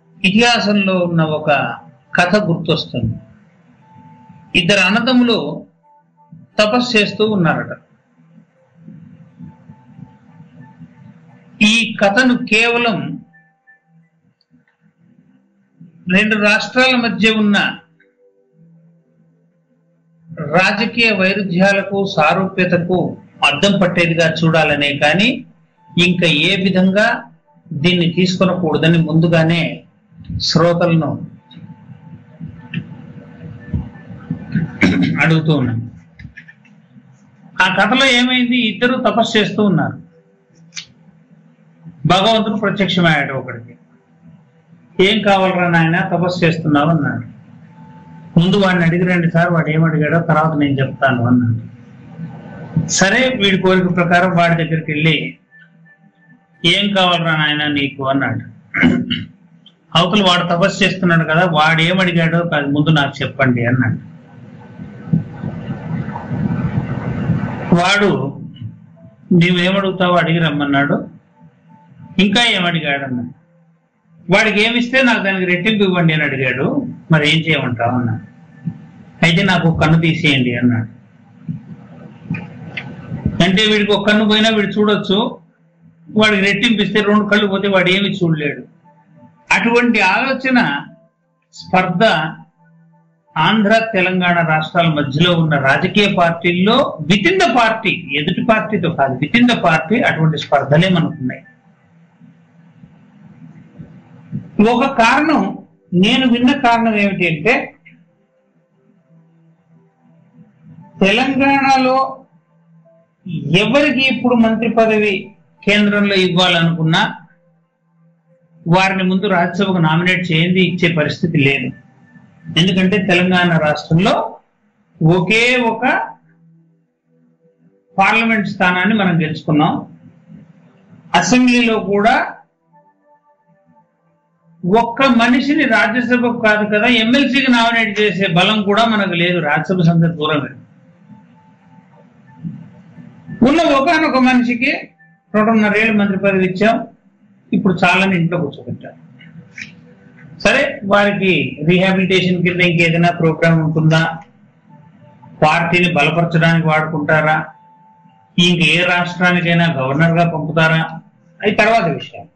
ఇతిహాసంలో ఉన్న ఒక కథ గుర్తొస్తుంది. ఇద్దరు అన్నదమ్ములు తపస్సు చేస్తూ ఉన్నారట. ఈ కథను కేవలం 2 రాష్ట్రాల మధ్య ఉన్న రాజకీయ వైరుధ్యాలకు సారూప్యతకు అద్దం పట్టేదిగా చూడాలనే కానీ ఇంకా ఏ విధంగా దీన్ని తీసుకొనకూడదని ముందుగానే శ్రోతలను అడుగుతూ ఉన్నాను. ఆ కథలో ఏమైంది? ఇద్దరు తపస్సు చేస్తూ ఉన్నారు. భగవంతుడు ప్రత్యక్షమయ్యాడు ఒకడికి. ఏం కావాలరా నాయన, తపస్సు చేస్తున్నావు అన్నాడు. ముందు వాడిని అడిగిరండి సార్, వాడు ఏమడిగాడో తర్వాత నేను చెప్తాను అన్నాడు. సరే, వీడి కోరిక ప్రకారం వాడి దగ్గరికి వెళ్ళి ఏం కావాలరా నాయన నీకు అన్నాడు. అవతల వాడు తపస్సు చేస్తున్నాడు కదా, వాడు ఏమడిగాడో అది ముందు నాకు చెప్పండి అన్నాడు. వాడు నీవేమడుగుతావో అడిగి రమ్మన్నాడు. ఇంకా ఏమడిగాడు అన్నాడు. వాడికి ఏమిస్తే నాకు దానికి రెట్టింపు ఇవ్వండి అని అడిగాడు. మరి ఏం చేయమంటావు అన్నాడు. అయితే నాకు ఒక కన్ను తీసేయండి అన్నాడు. అంటే వీడికి ఒక కన్ను పోయినా వీడు చూడొచ్చు, వాడికి రెట్టింపిస్తే 2 కళ్ళు పోతే వాడు ఏమి చూడలేడు. అటువంటి ఆలోచన స్పర్ధ ఆంధ్ర తెలంగాణ రాష్ట్రాల మధ్యలో ఉన్న రాజకీయ పార్టీల్లో విత్ ఇన్ ద పార్టీ, ఎదుటి పార్టీతో కాదు, విత్ ఇన్ ద పార్టీ అటువంటి స్పర్ధలే మనకున్నాయి. ఒక కారణం, నేను విన్న కారణం ఏమిటి అంటే, తెలంగాణలో ఎవరికి ఇప్పుడు మంత్రి పదవి కేంద్రంలో ఇవ్వాలనుకున్నా వారిని ముందు రాజ్యసభకు నామినేట్ చేయండి, ఇచ్చే పరిస్థితి లేదు. ఎందుకంటే తెలంగాణ రాష్ట్రంలో ఒకే ఒక పార్లమెంట్ స్థానాన్ని మనం గెలుచుకున్నాం. అసెంబ్లీలో కూడా ఒక్క మనిషిని రాజ్యసభకు కాదు కదా, ఎమ్మెల్సీకి నామినేట్ చేసే బలం కూడా మనకు లేదు. రాజ్యసభ సంగతి దూరమే. ఉన్న ఒకనొక మనిషికి 2.5 ఏళ్ళు మంత్రి పదవి ఇచ్చాం. ఇప్పుడు చాలని ఇంట్లో కూర్చోబెట్టారు. సరే, వారికి రీహాబిలిటేషన్ కింద ఇంకేదైనా ప్రోగ్రామ్ ఉంటుందా, పార్టీని బలపరచడానికి వాడుకుంటారా, ఇంకే రాష్ట్రానికైనా గవర్నర్ గా పంపుతారా, అది తర్వాత విషయం.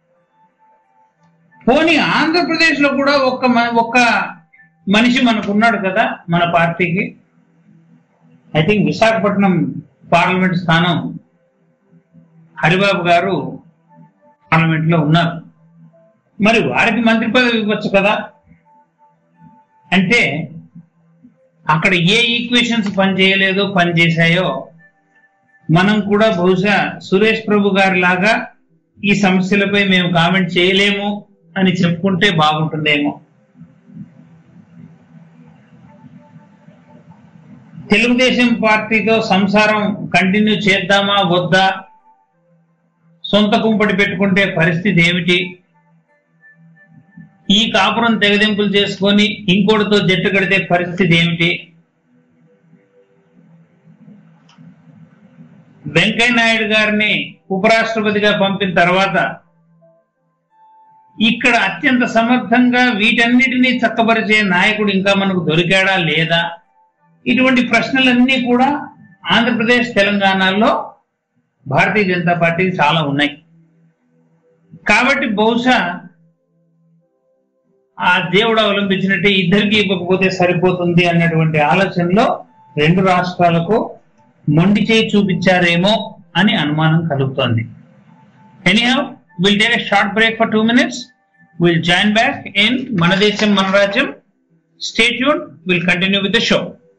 పోనీ ఆంధ్రప్రదేశ్ లో కూడా ఒక్క మనిషి మనకున్నాడు కదా మన పార్టీకి. ఐ థింక్ విశాఖపట్నం పార్లమెంట్ స్థానం హరిబాబు గారు పార్లమెంట్ లో ఉన్నారు. మరి వారికి మంత్రి పదవి ఇవ్వచ్చు కదా. అంటే అక్కడ ఏ ఈక్వేషన్స్ పనిచేయలేదో పనిచేశాయో మనం కూడా బహుశా సురేష్ ప్రభు గారి లాగా ఈ సమస్యలపై మేము కామెంట్ చేయలేము అని చెప్పుకుంటే బాగుంటుందేమో. తెలుగుదేశం పార్టీతో సంసారం కంటిన్యూ చేద్దామా వద్దా, సొంత కుంపటి పెట్టుకుంటే పరిస్థితి ఏమిటి, ఈ కాపురం తెగదెంపులు చేసుకొని ఇంకోటితో జట్టు కడితే పరిస్థితి ఏమిటి, వెంకయ్య నాయుడు గారిని ఉపరాష్ట్రపతిగా పంపిన తర్వాత ఇక్కడ అత్యంత సమర్థంగా వీటన్నిటినీ చక్కబరిచే నాయకుడు ఇంకా మనకు దొరికాడా లేదా, ఇటువంటి ప్రశ్నలన్నీ కూడా ఆంధ్రప్రదేశ్ తెలంగాణలో భారతీయ జనతా పార్టీకి చాలా ఉన్నాయి. కాబట్టి బహుశా ఆ దేవుడు అవలంబించినట్టే ఇద్దరికి ఇవ్వకపోతే సరిపోతుంది అన్నటువంటి ఆలోచనలో 2 రాష్ట్రాలకు మొండి చేయి చూపించారేమో అని అనుమానం కలుగుతోంది. Anyhow, we'll take a short break for 2 minutes. We'll join back in Manadesham Manarajyam. Stay tuned. We'll continue with the show.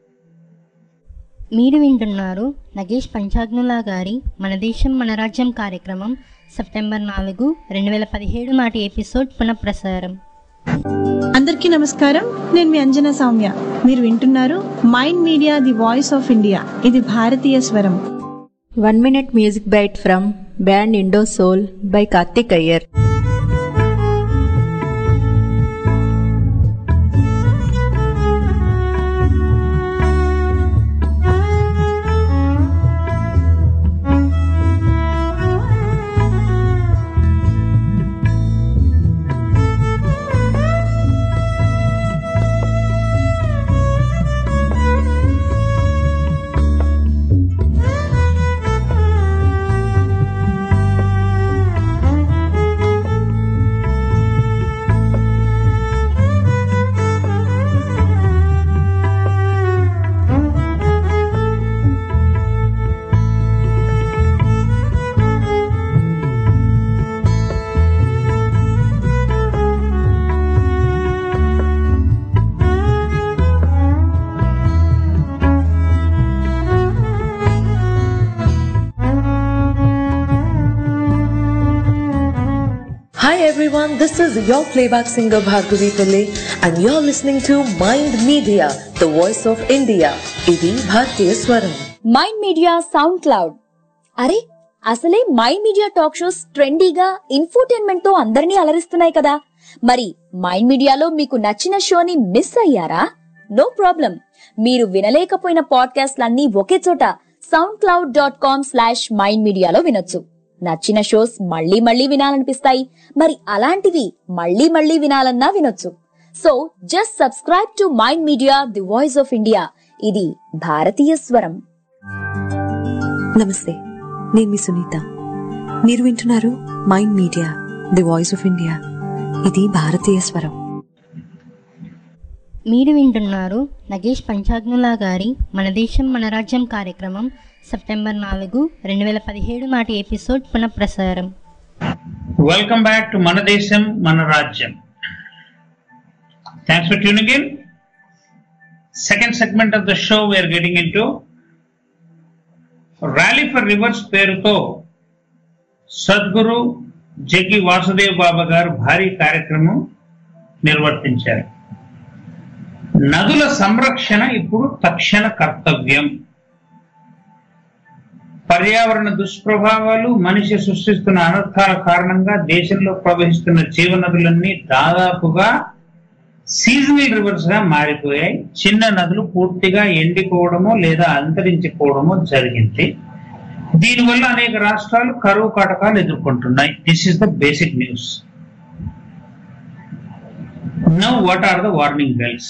మీరు వింటున్నారు నగేష్ పంచాగ్నులా గారి మన దేశం మన రాజ్యం కార్యక్రమం సెప్టెంబర్ 4, 2017 నాటి ఎపిసోడ్ పునఃప్రసారం. అందరికీ నమస్కారం. నేను మీ అంజనా సౌమ్య. మీరు వింటున్నారు Mind Media the voice of India. ఇది భారతీయ స్వరం. 1 minute music bite from band Indo Soul by Karthik Iyer. everyone, this is your playback singer Bhargavi Pillai and you're listening to Mind Media, the voice of India. Idi Bhartiya Swaram. Mind Media SoundCloud. అరే అసలే Mind Media talk shows ట్రెండీగా infotainment తో అందరినీ అలరిస్తున్నాయి కదా. మరి mind మీడియాలో మీకు నచ్చిన షోని మిస్ అయ్యారా? నో ప్రాబ్లం, మీరు వినలేకపోయిన పాడ్కాస్ట్లన్నీ ఒకే చోట soundcloud.com/mindmedia వినొచ్చు. నచ్చిన షోస్ మళ్ళీ మళ్ళీ వినాలనిపిస్తాయి, మరి అలాంటివి మళ్ళీ మళ్ళీ వినాలన్నా వినొచ్చు. So just subscribe to Mind Media, the voice of India. ఇది భారతీయ స్వరం. నమస్తే, నేను మీ సునీత. మీరు వింటున్నారు Mind Media, the voice of India. ఇది భారతీయ స్వరం. మీరు వింటున్నారు నగేష్ పంచాగ్నులా గారి మన దేశం మన రాజ్యం కార్యక్రమం సెప్టెంబర్ 4, 2017 నాటి ఎపిసోడ్ పునఃప్రసారం. వెల్కమ్ బ్యాక్ టు మన దేశం మన రాజ్యం. Thanks for tuning in. Second segment of the show we are getting into rally for rivers పేరుతో సద్గురు జగ్గి వాసుదేవ్ బాబా గారు భారీ కార్యక్రమం నిర్వర్తించారు. నదుల సంరక్షణ ఇప్పుడు తక్షణ కర్తవ్యం. పర్యావరణ దుష్ప్రభావాలు, మనిషి సృష్టిస్తున్న అనర్థాల కారణంగా దేశంలో ప్రవహిస్తున్న జీవనదులన్నీ దాదాపుగా సీజనల్ రివర్స్ గా మారిపోయాయి. చిన్న నదులు పూర్తిగా ఎండిపోవడమో లేదా అంతరించిపోవడమో జరిగింది. దీనివల్ల అనేక రాష్ట్రాలు కరువు కాటకాలు ఎదుర్కొంటున్నాయి. This is the basic news. Now what are the warning bells?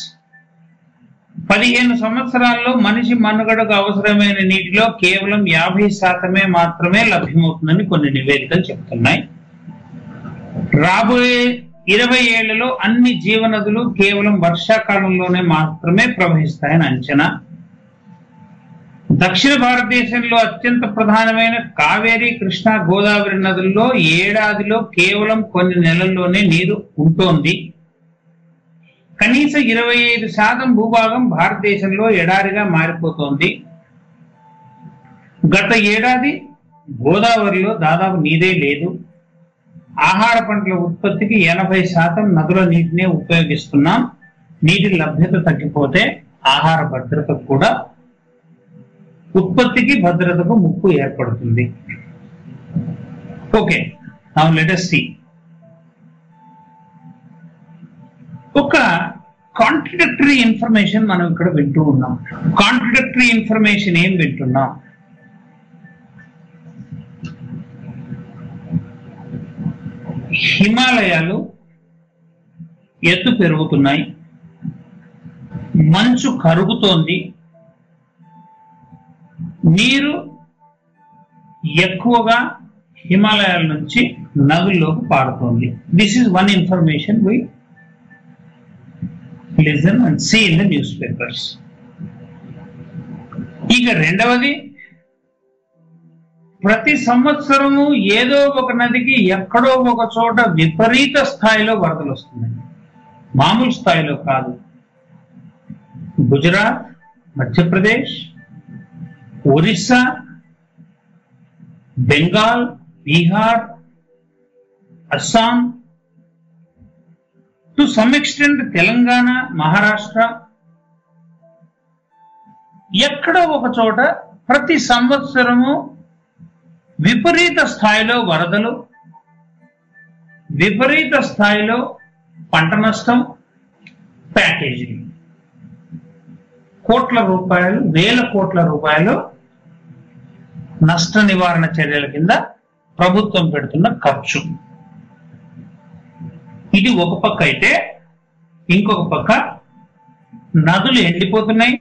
15 సంవత్సరాల్లో మనిషి మనుగడకు అవసరమైన నీటిలో కేవలం 50% మాత్రమే లభ్యమవుతుందని కొన్ని నివేదికలు చెప్తున్నాయి. రాబోయే 20 ఏళ్లలో అన్ని జీవనదులు కేవలం వర్షాకాలంలోనే మాత్రమే ప్రవహిస్తాయని అంచనా. దక్షిణ భారతదేశంలో అత్యంత ప్రధానమైన కావేరీ, కృష్ణా, గోదావరి నదుల్లో ఏడాదిలో కేవలం కొన్ని నెలల్లోనే నీరు ఉంటోంది. కనీసం 25% భూభాగం భారతదేశంలో ఎడారిగా మారిపోతోంది. గత ఏడాది గోదావరిలో దాదాపు నీరే లేదు. ఆహార పంటల ఉత్పత్తికి 80% నదుల నీటినే ఉపయోగిస్తున్నాం. నీటి లభ్యత తగ్గిపోతే ఆహార భద్రతకు కూడా, ఉత్పత్తికి భద్రతకు ముప్పు ఏర్పడుతుంది. Okay, now let us see. ఒక కాంట్రడిక్టరీ ఇన్ఫర్మేషన్ మనం ఇక్కడ వింటూ ఉన్నాం. కాంట్రడిక్టరీ ఇన్ఫర్మేషన్ ఏం వింటున్నాం? హిమాలయాలు ఎత్తు పెరుగుతున్నాయి, మంచు కరుగుతోంది, నీరు ఎక్కువగా హిమాలయాల నుంచి నదుల్లోకి పారుతోంది. This is one information we listen and see in the newspapers. ఇక రెండవది, ప్రతి సంవత్సరము ఏదో ఒక నదికి ఎక్కడో ఒక చోట విపరీత స్థాయిలో వరదలు వస్తున్నాయి. మామూలు స్థాయిలో కాదు. Gujarat, Madhya Pradesh, Orissa, Bengal, Bihar, Assam, to some extent Telangana, Maharashtra, ఎక్కడో ఒక చోట ప్రతి సంవత్సరము విపరీత స్థాయిలో వరదలు, విపరీత స్థాయిలో పంట నష్టం, ప్యాకేజీలు, కోట్ల రూపాయలు, వేల కోట్ల రూపాయలు నష్ట నివారణ చర్యల కింద ప్రభుత్వం పెడుతున్న ఖర్చు. ఇది ఒక పక్క అయితే, ఇంకొక పక్క నదులు ఎండిపోతున్నాయి,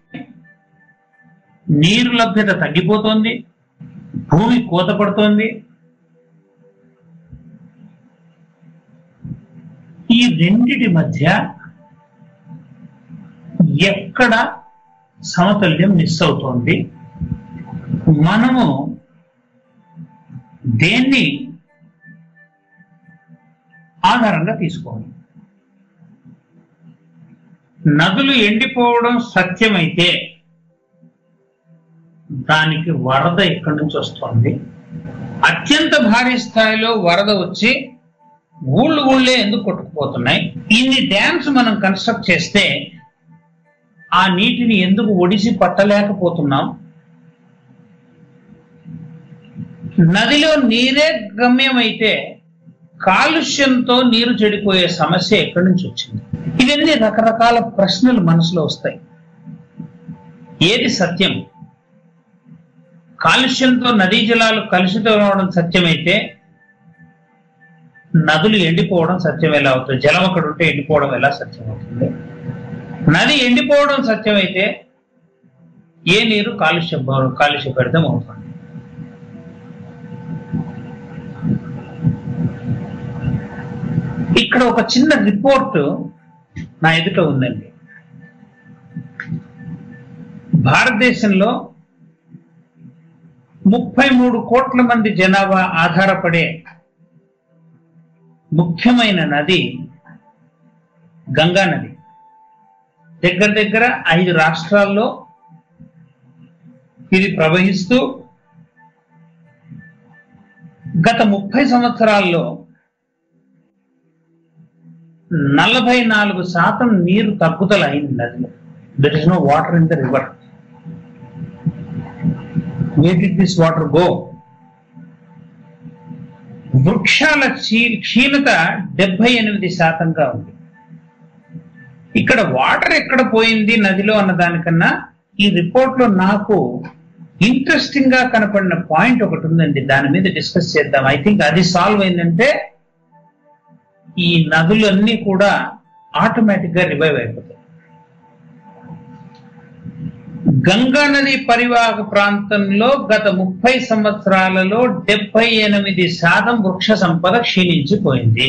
నీరు లభ్యత తగ్గిపోతుంది, భూమి కోత పడుతోంది. ఈ రెండిటి మధ్య ఎక్కడ సమతుల్యం మిస్ అవుతోంది? మనము దేన్ని ఆధారంగా తీసుకోవాలి? నదులు ఎండిపోవడం సత్యమైతే దానికి వరద ఎక్కడి నుంచి వస్తుంది? అత్యంత భారీ స్థాయిలో వరద వచ్చి ఊళ్ళే ఎందుకు కొట్టుకుపోతున్నాయి? ఇన్ని డ్యామ్స్ మనం కన్స్ట్రక్ట్ చేస్తే ఆ నీటిని ఎందుకు ఒడిసి పట్టలేకపోతున్నాం? నదిలో నీరే గమ్యమైతే కాలుష్యంతో నీరు చెడిపోయే సమస్య ఎక్కడి నుంచి వచ్చింది? ఇవన్నీ రకరకాల ప్రశ్నలు మనసులో వస్తాయి. ఏది సత్యం? కాలుష్యంతో నదీ జలాలు కలుషితం అవడం సత్యమైతే నదులు ఎండిపోవడం సత్యం ఎలా అవుతుంది? జలం అక్కడ ఉంటే ఎండిపోవడం ఎలా సత్యం అవుతుంది? నది ఎండిపోవడం సత్యమైతే ఏ నీరు కాలుష్యపరితం అవుతుంది? ఇక్కడ ఒక చిన్న రిపోర్ట్ నా ఎదుట ఉందండి. భారతదేశంలో 33 కోట్ల మంది జనాభా ఆధారపడే ముఖ్యమైన నది గంగా నది. దగ్గర 5 రాష్ట్రాల్లో ఇది ప్రవహిస్తూ గత 30 సంవత్సరాల్లో 44% నీరు తగ్గుదల అయింది నదిలో. There is no water in the river. Where did this water go? వృక్షాల క్షీణత 78% ఉంది. ఇక్కడ వాటర్ ఎక్కడ పోయింది నదిలో అన్న దానికన్నా ఈ రిపోర్ట్ లో నాకు ఇంట్రెస్టింగ్ గా కనపడిన పాయింట్ ఒకటి ఉందండి. దాని మీద డిస్కస్ చేద్దాం. ఐ థింక్ అది సాల్వ్ అయిందంటే ఈ నదులన్నీ కూడా ఆటోమేటిక్ గా రివైవ్ అయిపోతాయి. గంగా నది పరివాహక ప్రాంతంలో గత 30 సంవత్సరాలలో 78% వృక్ష సంపద క్షీణించిపోయింది.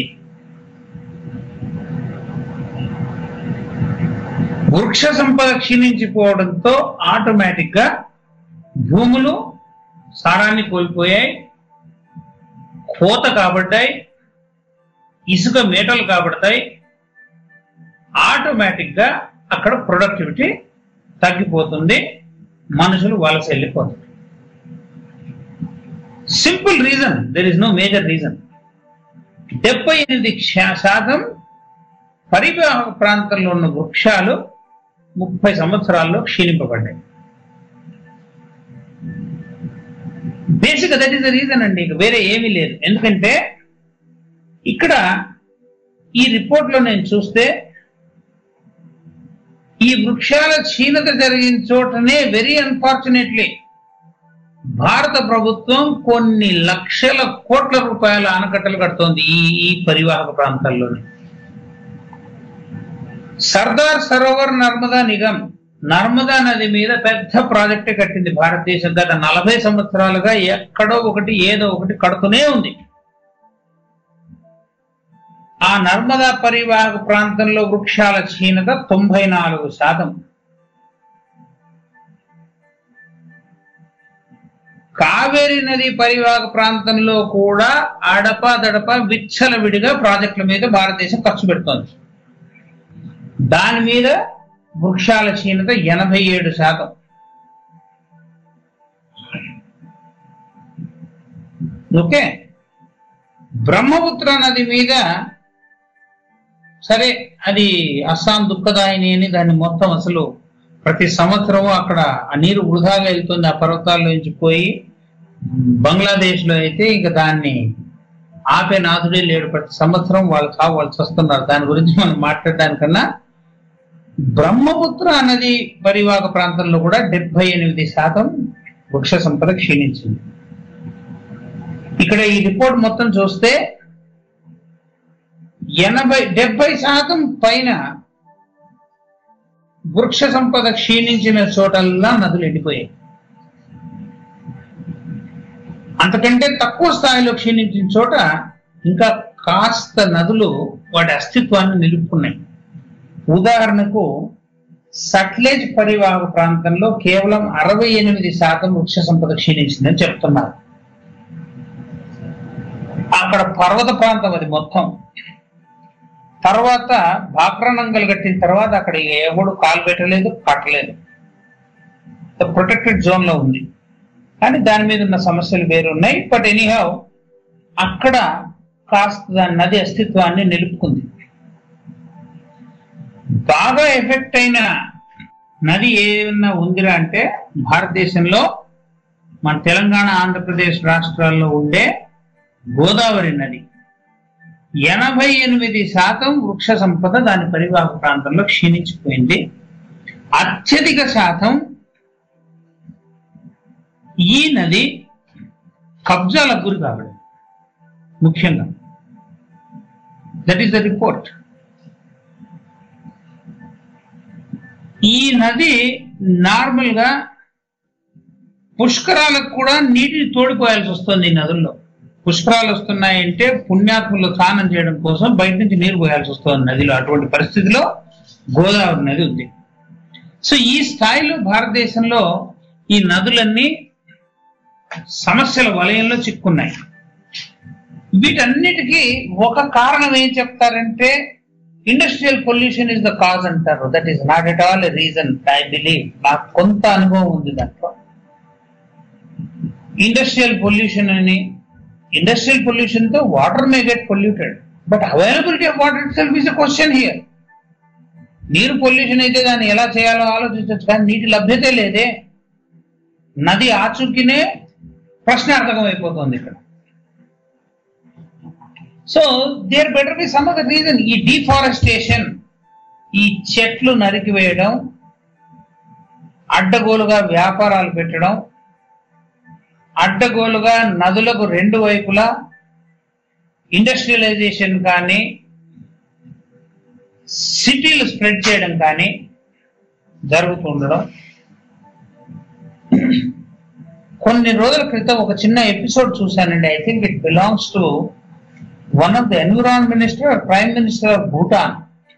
వృక్ష సంపద క్షీణించిపోవడంతో ఆటోమేటిక్ గా భూములు సారాన్ని కోల్పోయాయి, కోత కాబడ్డాయి, ఇసుక మేటలు కాబడతాయి. ఆటోమేటిక్ గా అక్కడ ప్రొడక్టివిటీ తగ్గిపోతుంది, మనుషులు వలస వెళ్ళిపోతారు. Simple reason, there is no major reason. 78% పరివాహక ప్రాంతంలో ఉన్న వృక్షాలు 30 సంవత్సరాల్లో క్షీణింపబడ్డాయి. Basic that is the reason అండి, వేరే ఏమీ లేదు. ఎందుకంటే ఇక్కడ ఈ రిపోర్ట్ లో నేను చూస్తే ఈ వృక్షాల క్షీణత జరిగిన చోటనే వెరీ అన్ఫార్చునేట్లీ భారత ప్రభుత్వం కొన్ని లక్షల కోట్ల రూపాయల ఆనకట్టలు కడుతోంది ఈ పరివాహక ప్రాంతాల్లోనే. సర్దార్ సరోవర్ నర్మదా నిగమ్ నర్మదా నది మీద పెద్ద ప్రాజెక్టే కట్టింది భారతదేశం. గత 40 సంవత్సరాలుగా ఎక్కడో ఒకటి ఏదో ఒకటి కడుతూనే ఉంది. ఆ నర్మదా పరివాహక ప్రాంతంలో వృక్షాల క్షీణత 94%. కావేరీ నది పరివాహక ప్రాంతంలో కూడా అడపదడప విచ్చలవిడిగా ప్రాజెక్టుల మీద భారతదేశం ఖర్చు పెడుతోంది. దాని మీద వృక్షాల క్షీణత 87%. ఓకే, బ్రహ్మపుత్ర నది మీద సరే, అది అస్సాం దుఃఖదాయిని అని దాన్ని మొత్తం అసలు ప్రతి సంవత్సరం అక్కడ ఆ నీరు వృధాగా వెళ్తుంది. ఆ పర్వతాల్లో నుంచి పోయి బంగ్లాదేశ్ లో అయితే ఇంకా దాన్ని ఆపే నాథుడే లేడు. ప్రతి సంవత్సరం వాళ్ళు చస్తున్నారు. దాని గురించి మనం మాట్లాడడానికన్నా బ్రహ్మపుత్ర నది పరివాహక ప్రాంతంలో కూడా 78% వృక్ష సంపద క్షీణించింది. ఇక్కడ ఈ రిపోర్ట్ మొత్తం చూస్తే 70% పైన వృక్ష సంపద క్షీణించిన చోటల్లా నదులు ఎండిపోయాయి. అంతకంటే తక్కువ స్థాయిలో క్షీణించిన చోట ఇంకా కాస్త నదులు వాటి అస్తిత్వాన్ని నిలుపుకున్నాయి. ఉదాహరణకు సట్లెజ్ పరివాహక ప్రాంతంలో కేవలం 68% వృక్ష సంపద క్షీణించిందని చెప్తున్నారు. అక్కడ పర్వత ప్రాంతం అది మొత్తం. తర్వాత భాక్రానంగల్ కట్టిన తర్వాత అక్కడ ఎవడు కాలు పెట్టలేదు, కట్టలేదు. ప్రొటెక్టెడ్ జోన్ లో ఉంది. కానీ దాని మీద ఉన్న సమస్యలు వేరున్నాయి. బట్ ఎనీహౌ అక్కడ కాస్త దాని నది అస్తిత్వాన్ని నిలుపుకుంది. బాగా ఎఫెక్ట్ అయిన నది ఏదన్నా ఉందిరా అంటే భారతదేశంలో మన తెలంగాణ, ఆంధ్రప్రదేశ్ రాష్ట్రాల్లో ఉండే గోదావరి నది. 88% వృక్ష సంపద దాని పరివాహక ప్రాంతంలో క్షీణించిపోయింది. అత్యధిక శాతం ఈ నది కబ్జాలకు గురి కావడం ముఖ్యంగా. That is the report. ఈ నది నార్మల్ గా పుష్కరాలకు కూడా నీటిని తోడిపోయాల్సి వస్తుంది. ఈ నదుల్లో పుష్కరాలు వస్తున్నాయంటే పుణ్యాత్ములు స్నానం చేయడం కోసం బయట నుంచి నీరు పోయాల్సి వస్తుంది నదిలో. అటువంటి పరిస్థితిలో గోదావరి నది ఉంది. సో ఈ స్థాయిలో భారతదేశంలో ఈ నదులన్నీ సమస్యల వలయంలో చిక్కున్నాయి. వీటన్నిటికీ ఒక కారణం ఏం చెప్తారంటే industrial pollution is the cause అంటారు. That is not at all a reason. I believe, నాకు కొంత అనుభవం ఉంది దాంట్లో. ఇండస్ట్రియల్ పొల్యూషన్ అని, ఇండస్ట్రియల్ పొల్యూషన్ తో water may get polluted, but availability of water itself is a question here. నీరు pollution అయితే దాన్ని ఎలా చేయాలో ఆలోచించవచ్చు, కానీ నీటి లభ్యతే లేదే. నది ఆచూకీనే ప్రశ్నార్థకం అయిపోతుంది ఇక్కడ. So there better be some other reason. ఈ డిఫారెస్టేషన్, ఈ చెట్లు నరికివేయడం, అడ్డగోలుగా వ్యాపారాలు పెట్టడం, అడ్డగోలుగా నదులకు రెండు వైపులా ఇండస్ట్రియలైజేషన్ కానీ సిటీలు స్ప్రెడ్ చేయడం కానీ జరుగుతుండడం. కొన్ని రోజుల క్రితం ఒక చిన్న ఎపిసోడ్ చూశానండి. I think it belongs to one of the environment minister or prime minister of Bhutan.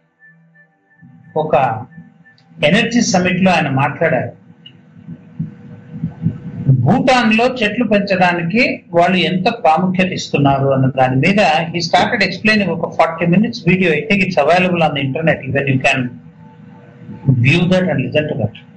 ఒక ఎనర్జీ సమిట్ లో ఆయన మాట్లాడారు. భూటాన్ లో చెట్లు పెంచడానికి వాళ్ళు ఎంత ప్రాముఖ్యత ఇస్తున్నారు అన్న దాని మీద హీ స్టార్టెడ్ ఎక్స్ప్లెయినింగ్. ఒక 40 minutes video. I think it's available on the internet. Even you can view that and listen to that.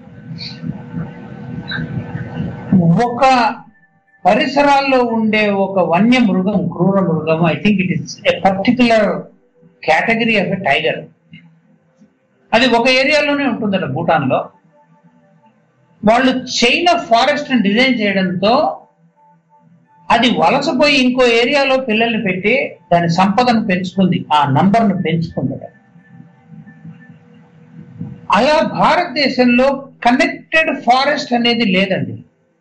ఒక పరిసరాల్లో ఉండే ఒక వన్య మృగం, క్రూర మృగం, I think it is a particular category of a tiger. అది ఒక ఏరియాలోనే ఉంటుందట భూటాన్ లో. వాళ్ళు చైన్ ఆఫ్ ఫారెస్ట్ డిజైన్ చేయడంతో అది వలసపోయి ఇంకో ఏరియాలో పిల్లల్ని పెట్టి దాని సంపదను పెంచుకుంది, ఆ నంబర్ను పెంచుకుందట. అలా భారతదేశంలో కనెక్టెడ్ ఫారెస్ట్ అనేది లేదండి.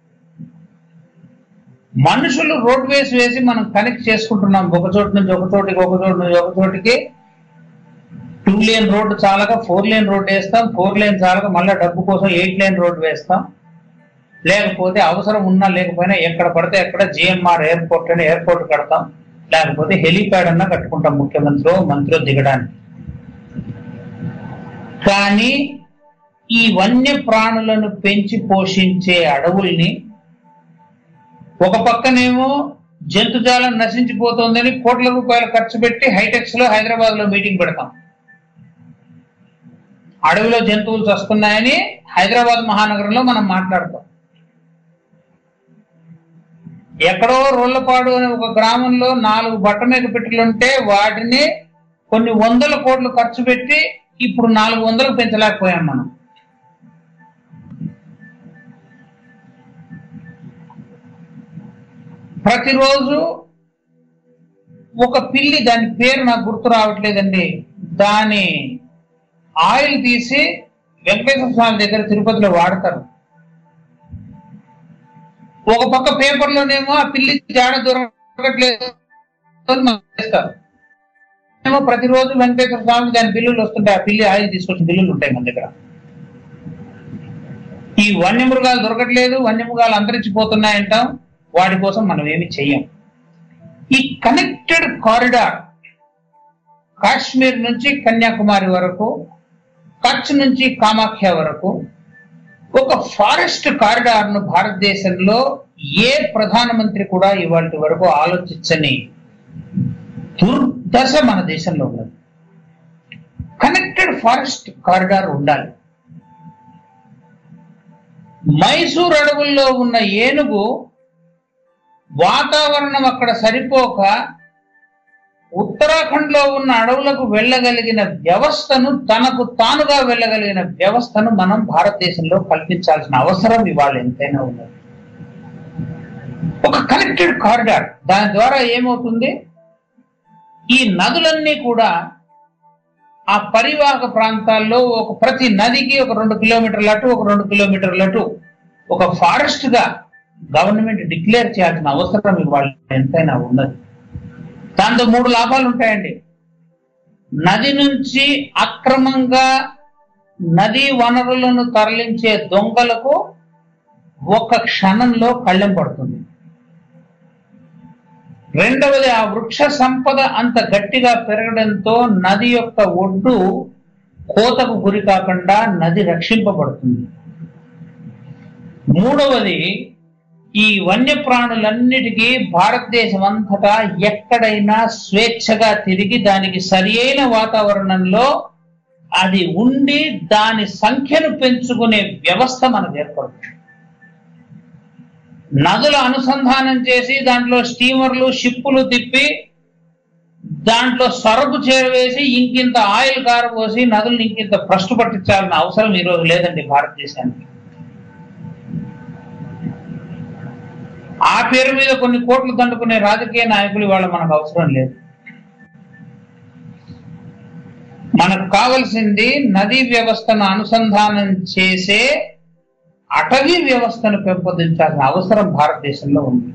మనుషులు రోడ్ వేసి మనం కనెక్ట్ చేసుకుంటున్నాం. ఒక చోటు నుంచి ఒక చోటికి, ఒక చోటు నుంచి ఒక చోటికి. 2 lane రోడ్డు చాలక 4 lane రోడ్డు వేస్తాం, 4 lane చాలక మళ్ళీ డబ్బు కోసం 8 lane రోడ్డు వేస్తాం. లేకపోతే అవసరం ఉన్నా లేకపోయినా ఎక్కడ పడితే ఎక్కడ జిఎంఆర్ ఎయిర్పోర్ట్ అని ఎయిర్పోర్ట్ కడతాం, లేకపోతే హెలిప్యాడ్ అన్నా కట్టుకుంటాం మంత్రి దిగడానికి. కానీ ఈ వన్య ప్రాణులను పెంచి పోషించే అడవుల్ని ఒక పక్కనేమో జంతుజాలం నశించిపోతుందని కోట్ల రూపాయలు ఖర్చు పెట్టి హైటెక్స్ లో హైదరాబాద్ లో మీటింగ్ పెడతాం. అడవిలో జంతువులు వస్తున్నాయని హైదరాబాద్ మహానగరంలో మనం మాట్లాడతాం. ఎక్కడో రోళ్లపాడు అనే ఒక గ్రామంలో 4 బట్టమేక పెట్టెలుంటే వాటిని కొన్ని 100 కోట్లు ఖర్చు పెట్టి ఇప్పుడు 400 పెంచలేకపోయాం మనం. ప్రతిరోజు ఒక పిల్లి, దాని పేరు నాకు గుర్తు రావట్లేదండి, దాని ఆయిల్ తీసి వెంకటేశ్వర స్వామి దగ్గర తిరుపతిలో వాడతారు. ఒక పక్క పేపర్లోనేమో ఆ పిల్లి జాడ దొరకట్లేదు ఏమో ప్రతిరోజు వెంకటేశ్వర స్వామి దాని బిల్లులు వస్తుంటాయి. ఆ పిల్లి ఆయిల్ తీసుకొచ్చిన బిల్లులు ఉంటాయి మన దగ్గర. ఈ వన్యమృగాలు దొరకట్లేదు, వన్యమృగాలు అంతరించిపోతున్నాయంటాం. వాటి కోసం మనం ఏమి చెయ్యం. ఈ కనెక్టెడ్ కారిడార్ కాశ్మీర్ నుంచి కన్యాకుమారి వరకు, కచ్ నుంచి కామాఖ్య వరకు ఒక ఫారెస్ట్ కారిడార్ ను భారతదేశంలో ఏ ప్రధానమంత్రి కూడా ఇవాళ వరకు ఆలోచించని దుర్దశ మన దేశంలో ఉన్నది. కనెక్టెడ్ ఫారెస్ట్ కారిడార్ ఉండాలి. మైసూర్ అడవుల్లో ఉన్న ఏనుగు వాతావరణం అక్కడ సరిపోక ఉత్తరాఖండ్ లో ఉన్న అడవులకు వెళ్ళగలిగిన వ్యవస్థను, తనకు తానుగా వెళ్ళగలిగిన వ్యవస్థను మనం భారతదేశంలో కల్పించాల్సిన అవసరం ఇవాళ ఎంతైనా ఉన్నది. ఒక కనెక్టెడ్ కారిడార్, దాని ద్వారా ఏమవుతుంది, ఈ నదులన్నీ కూడా ఆ పరివాహక ప్రాంతాల్లో ప్రతి నదికి ఒక 2 కిలోమీటర్ల అటు, ఒక 2 కిలోమీటర్ల అటు ఒక ఫారెస్ట్ గా గవర్నమెంట్ డిక్లేర్ చేయాల్సిన అవసరం ఇవాళ ఎంతైనా ఉన్నది. దాంతో 3 లాభాలు ఉంటాయండి. నది నుంచి అక్రమంగా నదీ వనరులను తరలించే దొంగలకు ఒక క్షణంలో కళ్ళెం పడుతుంది. రెండవది, ఆ వృక్ష సంపద అంత గట్టిగా పెరగడంతో నది యొక్క ఒడ్డు కోతకు గురి కాకుండా నది రక్షింపబడుతుంది. మూడవది, ఈ వన్యప్రాణులన్నిటికీ భారతదేశం అంతటా ఎక్కడైనా స్వేచ్ఛగా తిరిగి దానికి సరి అయిన వాతావరణంలో అది ఉండి దాని సంఖ్యను పెంచుకునే వ్యవస్థ మనకు ఏర్పడుతుంది. నదుల అనుసంధానం చేసి దాంట్లో స్టీమర్లు, షిప్పులు తిప్పి దాంట్లో సరుకు చేరవేసి ఇంకింత ఆయిల్ కారపోసి నదులను ఇంకింత భ్రష్టు పట్టించాలన్న అవసరం ఈరోజు లేదండి భారతదేశానికి. ఆ పేరు మీద కొన్ని కోట్లు దండుకునే రాజకీయ నాయకులు ఇవాళ మనకు అవసరం లేదు. మనకు కావలసింది నదీ వ్యవస్థను అనుసంధానం చేసే అటవీ వ్యవస్థను పెంపొందించాల్సిన అవసరం భారతదేశంలో ఉంది.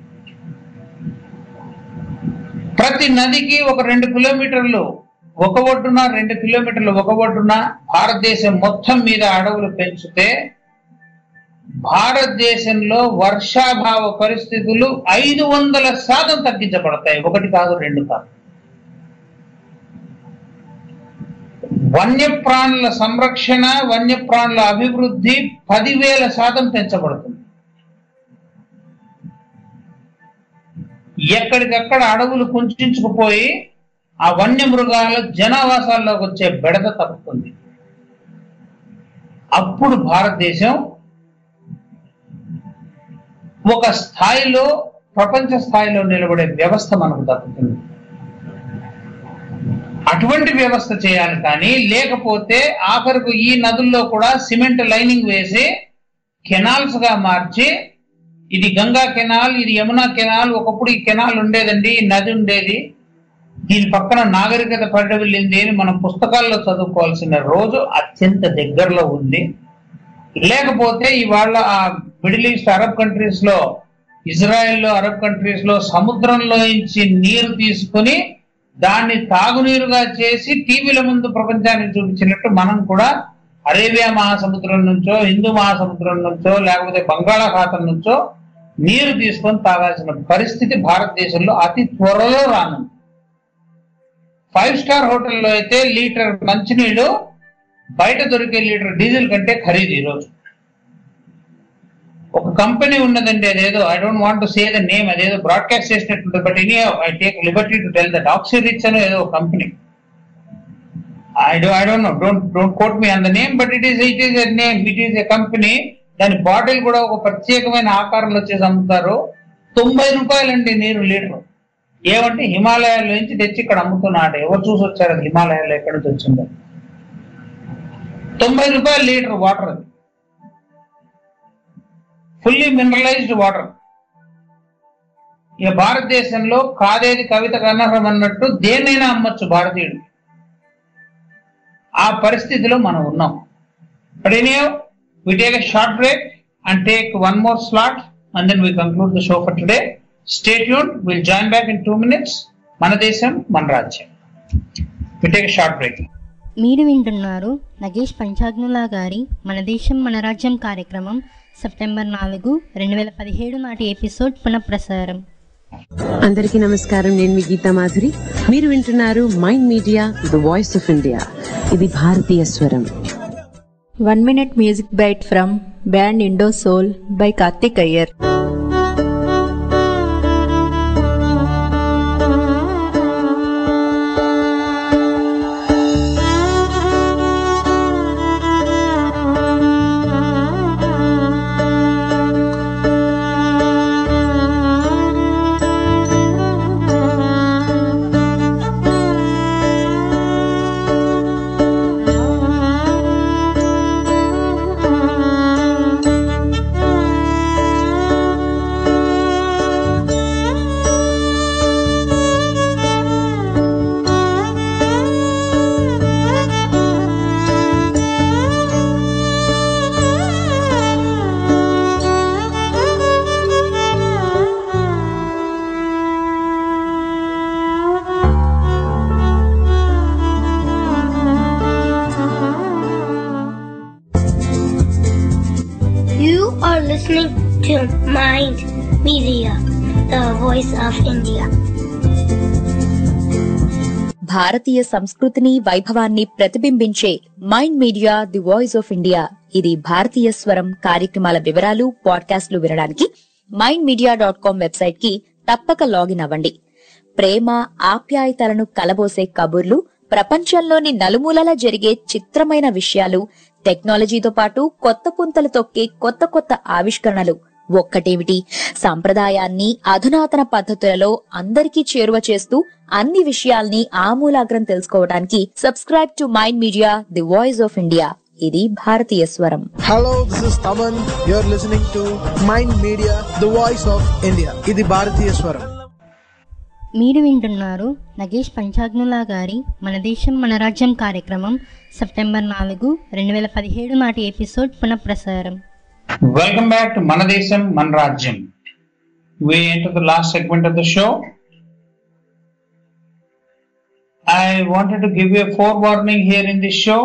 ప్రతి నదికి ఒక 2 కిలోమీటర్లు ఒక ఒడ్డున, 2 కిలోమీటర్లు ఒక ఒడ్డున భారతదేశం మొత్తం మీద అడవులు పెంచితే భారతదేశంలో వర్షాభావ పరిస్థితులు 500% తగ్గించబడతాయి. 1 కాదు, 2 కాదు. వన్యప్రాణుల సంరక్షణ, వన్యప్రాణుల అభివృద్ధి 10,000% పెంచబడుతుంది. ఎక్కడికక్కడ అడవులు కుంచుకుపోయి ఆ వన్యమృగాల జనావాసాల్లోకి వచ్చే బెడద తప్పుతుంది. అప్పుడు భారతదేశం ఒక స్థాయిలో, ప్రపంచ స్థాయిలో నిలబడే వ్యవస్థ మనకు దక్కుతుంది. అటువంటి వ్యవస్థ చేయాలి. కానీ లేకపోతే ఆఖరికి ఈ నదుల్లో కూడా సిమెంట్ లైనింగ్ వేసి కెనాల్స్ గా మార్చి, ఇది గంగా కెనాల్, ఇది యమునా కెనాల్, ఒకప్పుడు ఈ కెనాల్ ఉండేదండి, ఈ నది ఉండేది, దీని పక్కన నాగరికత పరిడవిల్లింది అని మనం పుస్తకాల్లో చదువుకోవాల్సిన రోజు అత్యంత దగ్గరలో ఉంది. లేకపోతే ఇవాళ ఆ మిడిల్ ఈస్ట్ అరబ్ కంట్రీస్ లో, ఇజ్రాయెల్లో, అరబ్ కంట్రీస్ లో సముద్రంలో నుంచి నీరు తీసుకుని దాన్ని తాగునీరుగా చేసి టీవీల ముందు ప్రపంచానికి చూపించినట్టు మనం కూడా అరేబియా మహాసముద్రం నుంచో, హిందూ మహాసముద్రం నుంచో, లేకపోతే బంగాళాఖాతం నుంచో నీరు తీసుకొని తాగాల్సిన పరిస్థితి భారతదేశంలో అతి త్వరలో రానుంది. 5 స్టార్ హోటల్లో అయితే లీటర్ మంచినీళ్ళు బయట దొరికే లీటర్ డీజిల్ కంటే ఖరీదు ఈరోజు. ఒక కంపెనీ ఉన్నదండి, అదేదో I don't want to say the name, అదేదో బ్రాడ్కాస్ట్ చేసినట్టు, but any I take liberty to tell that Oxyrich అని ఏదో కంపెనీ, I don't know, don't quote me on the name, but it is a name, it is a company. దాని bottle కూడా ఒక ప్రత్యేకమైన ఆకారంలో వచ్చేసి అమ్ముతారు. 90 రూపాయలండి నీరు లీటర్. ఏమంటే హిమాలయాల నుంచి తెచ్చి ఇక్కడ అమ్ముతున్నాడు. ఎవరు చూసి వచ్చారు అది హిమాలయాల్లో ఎక్కడి నుంచి వచ్చిందో? 90 రూపాయలు లీటర్ వాటర్, అది ఫుల్లీ మినరలైజ్డ్ వాటర్. ఇక భారతదేశంలో కాదేది కవిత కనహం అన్నట్టు దేన్నైనా అమ్మచ్చు భారతీయుడు. ఆ పరిస్థితిలో మనం ఉన్నాం. But anyhow, we take a short break and take one more slot and then we conclude the show for today. Stay tuned, we'll join back in 2 minutes. మన దేశం మన రాజ్యం. We take a short break. మీరు వింటున్నారు నగేష్ పంచాగ్నులా గారి మన దేశం మన రాజ్యం కార్యక్రమం సెప్టెంబర్ 4, 2017 నాటి ఎపిసోడ్ పునఃప్రసారం. అందరికీ నమస్కారం. నేను మీ గీతా మాధురి. మీరు వింటున్నారు Mind Media the voice of India. ఇది భారతీయ స్వరం. 1 minute music bite from band Indo Soul by Karthik Iyer. listening to Mind Media, the voice of India. భారతీయ సంస్కృతిని వైభవాన్ని ప్రతిబింబించే Mind Media the voice of India. ఇది భారతీయ స్వరం కార్యక్రమాల వివరాలు, పాడ్కాస్ట్లు వినడానికి mindmedia.com వెబ్సైట్ కి తప్పక లాగిన్ అవ్వండి. ప్రేమ ఆప్యాయతలను కలబోసే కబుర్లు, ప్రపంచంలోని నలుమూలలా జరిగే చిత్రమైన విషయాలు, టెక్నాలజీతో పాటు కొత్త పుంతలు తొక్కే కొత్త కొత్త ఆవిష్కరణలు, ఒక్కటేమిటి సంప్రదాయాన్ని అధునాతన పద్ధతులలో అందరికీ చేరువ చేస్తూ అన్ని విషయాల్ని ఆమూలాగ్రం తెలుసుకోవడానికి subscribe to Mind Media the voice of India. ఇది భారతీయ స్వరం. Hello, this is Thaman. You are listening to Mind Media the voice of India. ఇది భారతీయ స్వరం. మీరు వింటున్నారు నగేష్ పంచాగ్నులా గారి మన దేశం మన రాజ్యం కార్యక్రమం సెప్టెంబర్ 4, 2017 నాటి ఎపిసోడ్ పునఃప్రసారం. Welcome back to Mana Desam Mana Rajyam. We enter the last segment of the show. I wanted to give you a forewarning here in this show.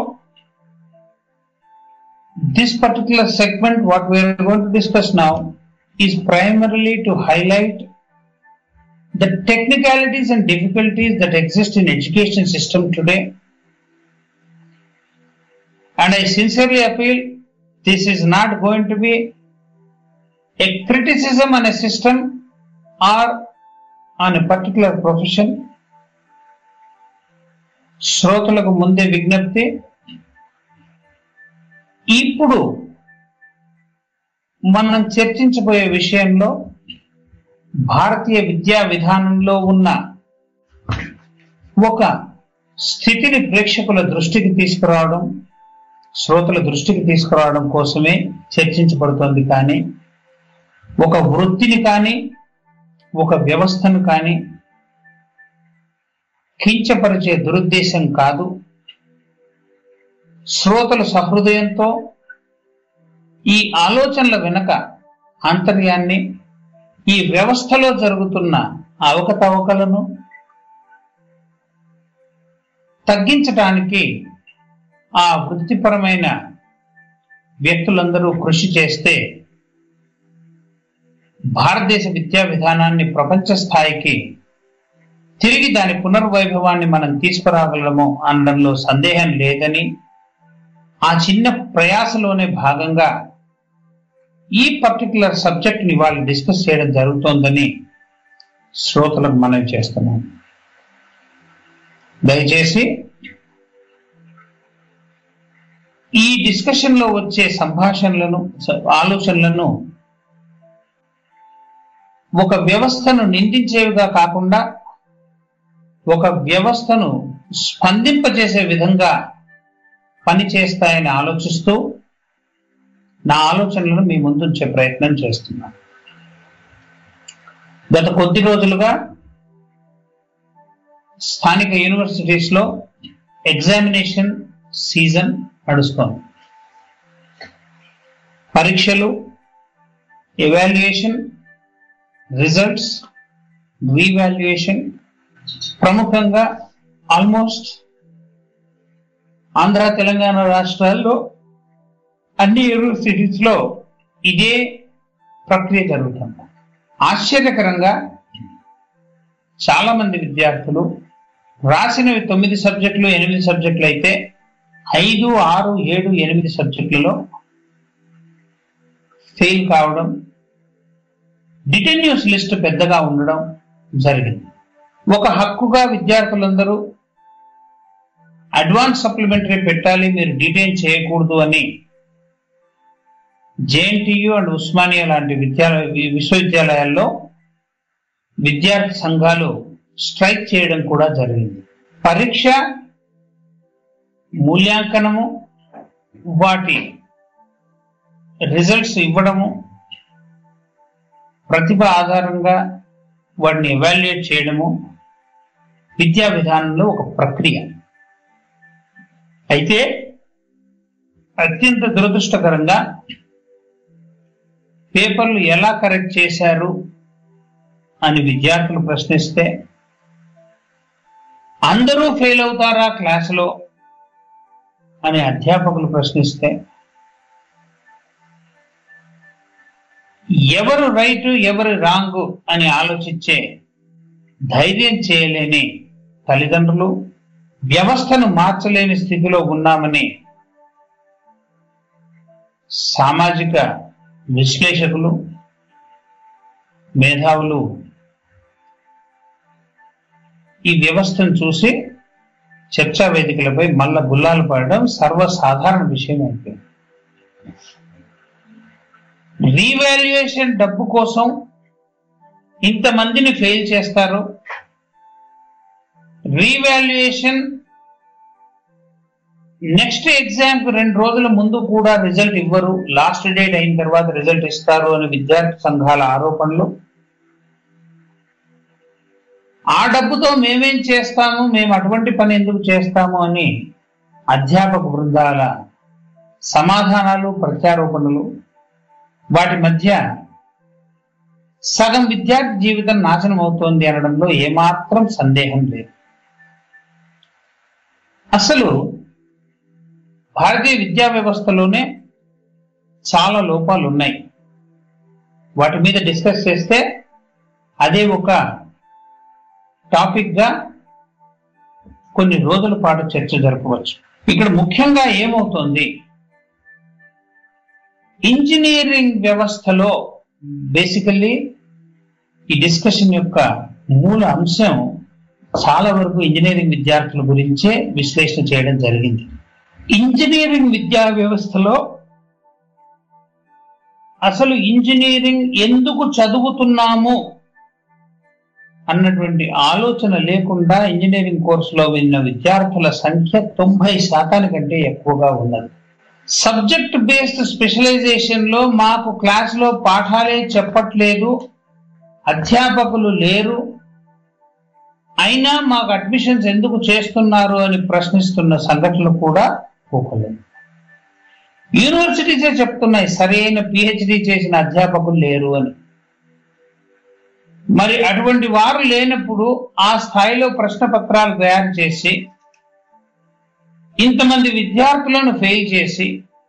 This particular segment, what we are going to discuss now, is primarily to highlight the technicalities and difficulties that exist in education system today. And I sincerely appeal, this is not going to be a criticism on a system or on a particular profession. శ్రోతలకు ముందే విజ్ఞప్తి, ఇప్పుడు మనం చర్చించబోయే విషయంలో భారతీయ విద్యా విధానంలో ఉన్న ఒక స్థితిని ప్రేక్షకుల దృష్టికి తీసుకురావడం, శ్రోతల దృష్టికి తీసుకురావడం కోసమే చర్చించబడుతోంది. కానీ ఒక వృత్తిని కానీ ఒక వ్యవస్థను కానీ కించపరిచే దురుద్దేశం కాదు. శ్రోతలు సహృదయంతో ఈ ఆలోచనల వెనుక ఆంతర్యాన్ని, ఈ వ్యవస్థలో జరుగుతున్న అవకతవకలను తగ్గించడానికి ఆ వృత్తిపరమైన వ్యక్తులందరూ కృషి చేస్తే భారతదేశ విద్యా విధానాన్ని ప్రపంచ స్థాయికి తిరిగి దాని పునర్వైభవాన్ని మనం తీసుకురాగలము అనడంలో సందేహం లేదని, ఆ చిన్న ప్రయాసలోనే భాగంగా ఈ పర్టికులర్ సబ్జెక్ట్ ని వాళ్ళు డిస్కస్ చేయడం జరుగుతోందని శ్రోతలకు మనవి చేస్తున్నాం. దయచేసి ఈ డిస్కషన్ లో వచ్చే సంభాషణలను, ఆలోచనలను ఒక వ్యవస్థను నిందించేవిగా కాకుండా ఒక వ్యవస్థను స్పందింపజేసే విధంగా పనిచేస్తాయని ఆలోచిస్తూ నా ఆలోచనలను మీ ముందుంచే ప్రయత్నం చేస్తున్నాను. గత కొద్ది రోజులుగా స్థానిక యూనివర్సిటీస్ లో ఎగ్జామినేషన్ సీజన్ నడుస్తోంది. పరీక్షలు, ఎవాల్యుయేషన్, రిజల్ట్స్, రీవాల్యుయేషన్ ప్రముఖంగా ఆల్మోస్ట్ ఆంధ్ర, తెలంగాణ రాష్ట్రాల్లో అన్ని యూనివర్సిటీస్ లో ఇదే ప్రక్రియ జరుగుతుంది. ఆశ్చర్యకరంగా చాలా మంది విద్యార్థులు రాసినవి 9 సబ్జెక్టులు, 8 సబ్జెక్టులు అయితే 5, 6, 7, 8 సబ్జెక్టులలో ఫెయిల్ కావడం, డిటెన్యూస్ లిస్ట్ పెద్దగా ఉండడం జరిగింది. ఒక హక్కుగా విద్యార్థులందరూ అడ్వాన్స్ సప్లిమెంటరీ పెట్టాలి, మీరు డిటైన్ చేయకూడదు అని జేఎన్టీయు అండ్ ఉస్మానియా లాంటి విశ్వవిద్యాలయాల్లో విద్యార్థి సంఘాలు స్ట్రైక్ చేయడం కూడా జరిగింది. పరీక్ష, మూల్యాంకనము, వాటి రిజల్ట్స్ ఇవ్వడము, ప్రతిభ ఆధారంగా వాటిని ఎవాల్యుయేట్ చేయడము విద్యా విధానంలో ఒక ప్రక్రియ. అయితే అత్యంత దురదృష్టకరంగా పేపర్లు ఎలా కరెక్ట్ చేశారు అని విద్యార్థులు ప్రశ్నిస్తే, అందరూ ఫెయిల్ అవుతారా క్లాసులో అని అధ్యాపకులు ప్రశ్నిస్తే, ఎవరు రైట్ ఎవరు రాంగ్ అని ఆలోచించే ధైర్యం చేయలేని తల్లిదండ్రులు, వ్యవస్థను మార్చలేని స్థితిలో ఉన్నామని సామాజిక విశ్లేషకులు, మేధావులు ఈ వ్యవస్థను చూసి చర్చా వేదికలపై మల్ల గుల్లాలు పడడం సర్వసాధారణ విషయం అయిపోయింది. రీవాల్యుయేషన్ డబ్బు కోసం ఇంతమందిని ఫెయిల్ చేస్తారు. రీవాల్యుయేషన్ నెక్స్ట్ ఎగ్జామ్ కు 2 రోజుల ముందు కూడా రిజల్ట్ ఇవ్వరు, లాస్ట్ డేట్ అయిన తర్వాత రిజల్ట్ ఇస్తారు అని విద్యార్థి సంఘాల ఆరోపణలు. ఆ డబ్బుతో మేమేం చేస్తాము, మేము అటువంటి పని ఎందుకు చేస్తాము అని అధ్యాపక బృందాల సమాధానాలు, ప్రత్యారోపణలు. వాటి మధ్య సగం విద్యార్థి జీవితం నాశనం అవుతోంది అనడంలో ఏమాత్రం సందేహం లేదు. అసలు భారతీయ విద్యా వ్యవస్థలోనే చాలా లోపాలు ఉన్నాయి. వాటి మీద డిస్కస్ చేస్తే అదే ఒక టాపిక్ గా కొన్ని రోజుల పాటు చర్చ జరపవచ్చు. ఇక్కడ ముఖ్యంగా ఏమవుతోంది, ఇంజనీరింగ్ వ్యవస్థలో బేసికల్లీ ఈ డిస్కషన్ యొక్క మూల అంశం చాలా వరకు ఇంజనీరింగ్ విద్యార్థుల గురించే విశ్లేషణ చేయడం జరిగింది. ఇంజనీరింగ్ విద్యా వ్యవస్థలో అసలు ఇంజనీరింగ్ ఎందుకు చదువుతున్నాము అన్నటువంటి ఆలోచన లేకుండా ఇంజనీరింగ్ కోర్సులో విన్న విద్యార్థుల సంఖ్య 90% కంటే ఎక్కువగా ఉన్నది. సబ్జెక్ట్ బేస్డ్ స్పెషలైజేషన్ లో మాకు క్లాసులో పాఠాలే చెప్పట్లేదు, అధ్యాపకులు లేరు, అయినా మాకు అడ్మిషన్స్ ఎందుకు చేస్తున్నారు అని ప్రశ్నిస్తున్న సంఘటనలు కూడా పోకలేదు. యూనివర్సిటీసే చెప్తున్నాయి సరైన పిహెచ్డి చేసిన అధ్యాపకులు లేరు అని. మరి అటువంటి వారు లేనప్పుడు ఆ స్థాయిలో ప్రశ్న పత్రాలు తయారు చేసి ఇంతమంది విద్యార్థులను ఫెయిల్ చేసి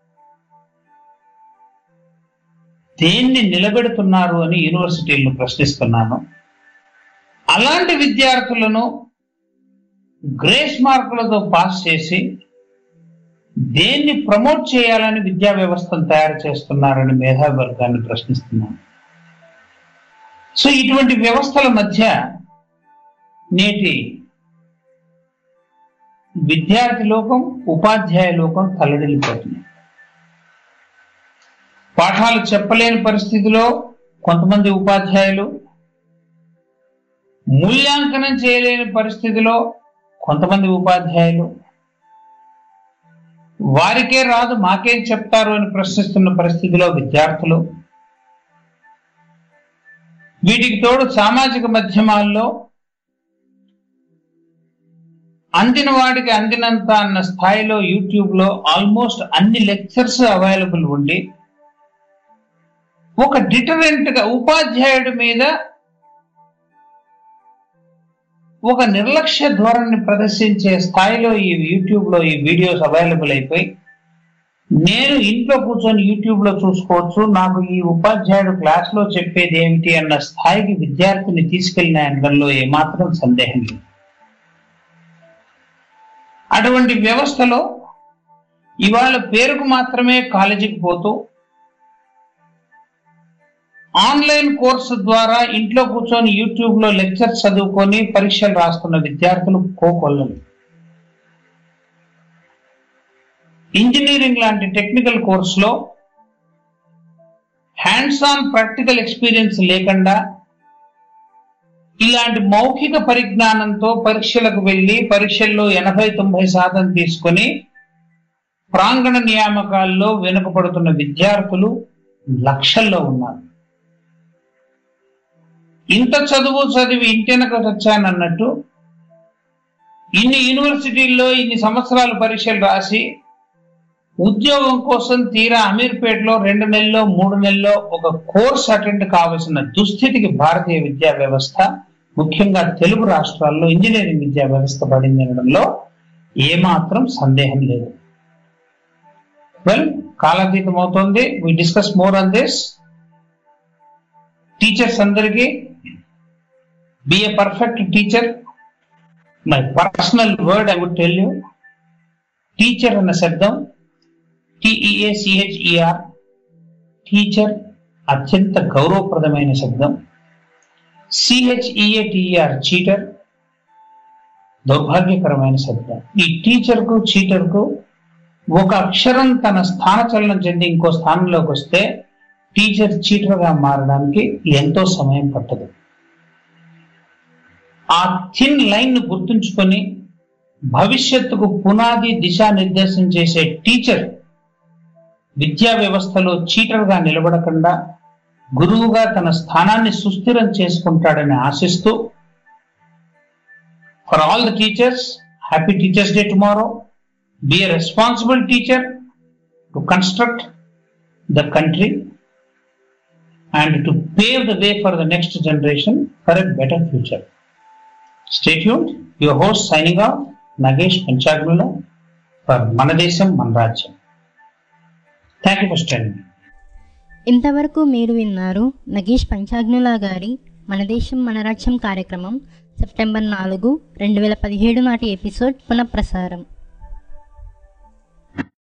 దేన్ని నిలబెడుతున్నారు అని యూనివర్సిటీలను ప్రశ్నిస్తున్నాను. అలాంటి విద్యార్థులను గ్రేస్ మార్కులతో పాస్ చేసి దేన్ని ప్రమోట్ చేయాలని విద్యా వ్యవస్థను తయారు చేస్తున్నారని మేధావి వర్గాన్ని ప్రశ్నిస్తున్నాను. సో ఇటువంటి వ్యవస్థల మధ్య నేటి విద్యార్థి లోకం, ఉపాధ్యాయ లోకం తల్లడిల్లిపోతుంది. పాఠాలు చెప్పలేని పరిస్థితిలో కొంతమంది ఉపాధ్యాయులు, మూల్యాంకనం చేయలేని పరిస్థితిలో కొంతమంది ఉపాధ్యాయులు, వారికే రాదు మాకేం చెప్తారు అని ప్రశ్నిస్తున్న పరిస్థితిలో విద్యార్థులు, వీటికి తోడు సామాజిక మాధ్యమాల్లో అందిన వాడికి అందినంత అన్న స్థాయిలో యూట్యూబ్ లో ఆల్మోస్ట్ అన్ని లెక్చర్స్ అవైలబుల్ ఉండి ఒక డిటరెంట్ గా ఉపాధ్యాయుడి మీద ఒక నిర్లక్ష్య ధోరణిని ప్రదర్శించే స్థాయిలో ఈ యూట్యూబ్ లో ఈ వీడియోస్ అవైలబుల్ అయిపోయి నేను ఇంట్లో కూర్చొని యూట్యూబ్ లో చూసుకోవచ్చు, నాకు ఈ ఉపాధ్యాయుడు క్లాస్ లో చెప్పేది ఏమిటి అన్న స్థాయికి విద్యార్థిని తీసుకెళ్లిన అనడంలో ఏమాత్రం సందేహం లేదు. అటువంటి వ్యవస్థలో ఇవాళ పేరుకు మాత్రమే కాలేజీకి పోతూ ఆన్లైన్ కోర్సు ద్వారా ఇంట్లో కూర్చొని యూట్యూబ్ లో లెక్చర్స్ చదువుకొని పరీక్షలు రాస్తున్న విద్యార్థులు కోకొల్లలు. ఇంజనీరింగ్ లాంటి టెక్నికల్ కోర్సులో హ్యాండ్స్ ఆన్ ప్రాక్టికల్ ఎక్స్పీరియన్స్ లేకుండా ఇలాంటి మౌఖిక పరిజ్ఞానంతో పరీక్షలకు వెళ్లి పరీక్షల్లో 80-90% తీసుకొని ప్రాంగణ నియామకాల్లో వెనుకబడుతున్న విద్యార్థులు లక్షల్లో ఉన్నారు. ఇంత చదువు చదివి ఇంటెనక వచ్చానన్నట్టు ఇన్ని యూనివర్సిటీల్లో ఇన్ని సంవత్సరాలు పరీక్షలు రాసి ఉద్యోగం కోసం తీరా అమీర్పేటలో 2 నెలల్లో 3 నెలల్లో ఒక కోర్స్ అటెండ్ కావాల్సిన దుస్థితికి భారతీయ విద్యా వ్యవస్థ, ముఖ్యంగా తెలుగు రాష్ట్రాల్లో ఇంజనీరింగ్ విద్యా వ్యవస్థ పడింది అనడంలో ఏమాత్రం సందేహం లేదు. వెల్, కాలాతీతం అవుతోంది. We discuss more on this. Teachers అందరికీ be a perfect teacher. My personal word I would tell you, teacher అన్న శబ్దం TEACHER, టీచర్ అత్యంత గౌరవప్రదమైన శబ్దం. CHEATER, చీటర్ దౌర్భాగ్యకరమైన శబ్దం. ఈ టీచర్ కు చీటర్ కు ఒక అక్షరం తన స్థానచలనం చెంది ఇంకో స్థానంలోకి వస్తే టీచర్ చీటర్ గా మారడానికి ఎంతో సమయం పట్టదు. ఆ థిన్ లైన్ ను గుర్తుంచుకొని భవిష్యత్తుకు పునాది దిశానిర్దేశం చేసే టీచర్ విద్యా వ్యవస్థలో చీటర్ గా నిలబడకుండా గురువుగా తన స్థానాన్ని సుస్థిరం చేసుకుంటాడని ఆశిస్తూ, for all the teachers, happy teachers day tomorrow. Be a responsible teacher to construct the country and to pave the way for the next generation for a better future. Stay tuned. Your host signing off, Nagesh Panchagnula for Manadesham Manrajyam. Thank you for staying. ఇంతవరకు మీరు విన్నారు నగేష్ పంచాగ్నుల గారి మన దేశం మన రాజ్యం కార్యక్రమం September 4, 2017 నాటి ఎపిసోడ్ పునఃప్రసారం.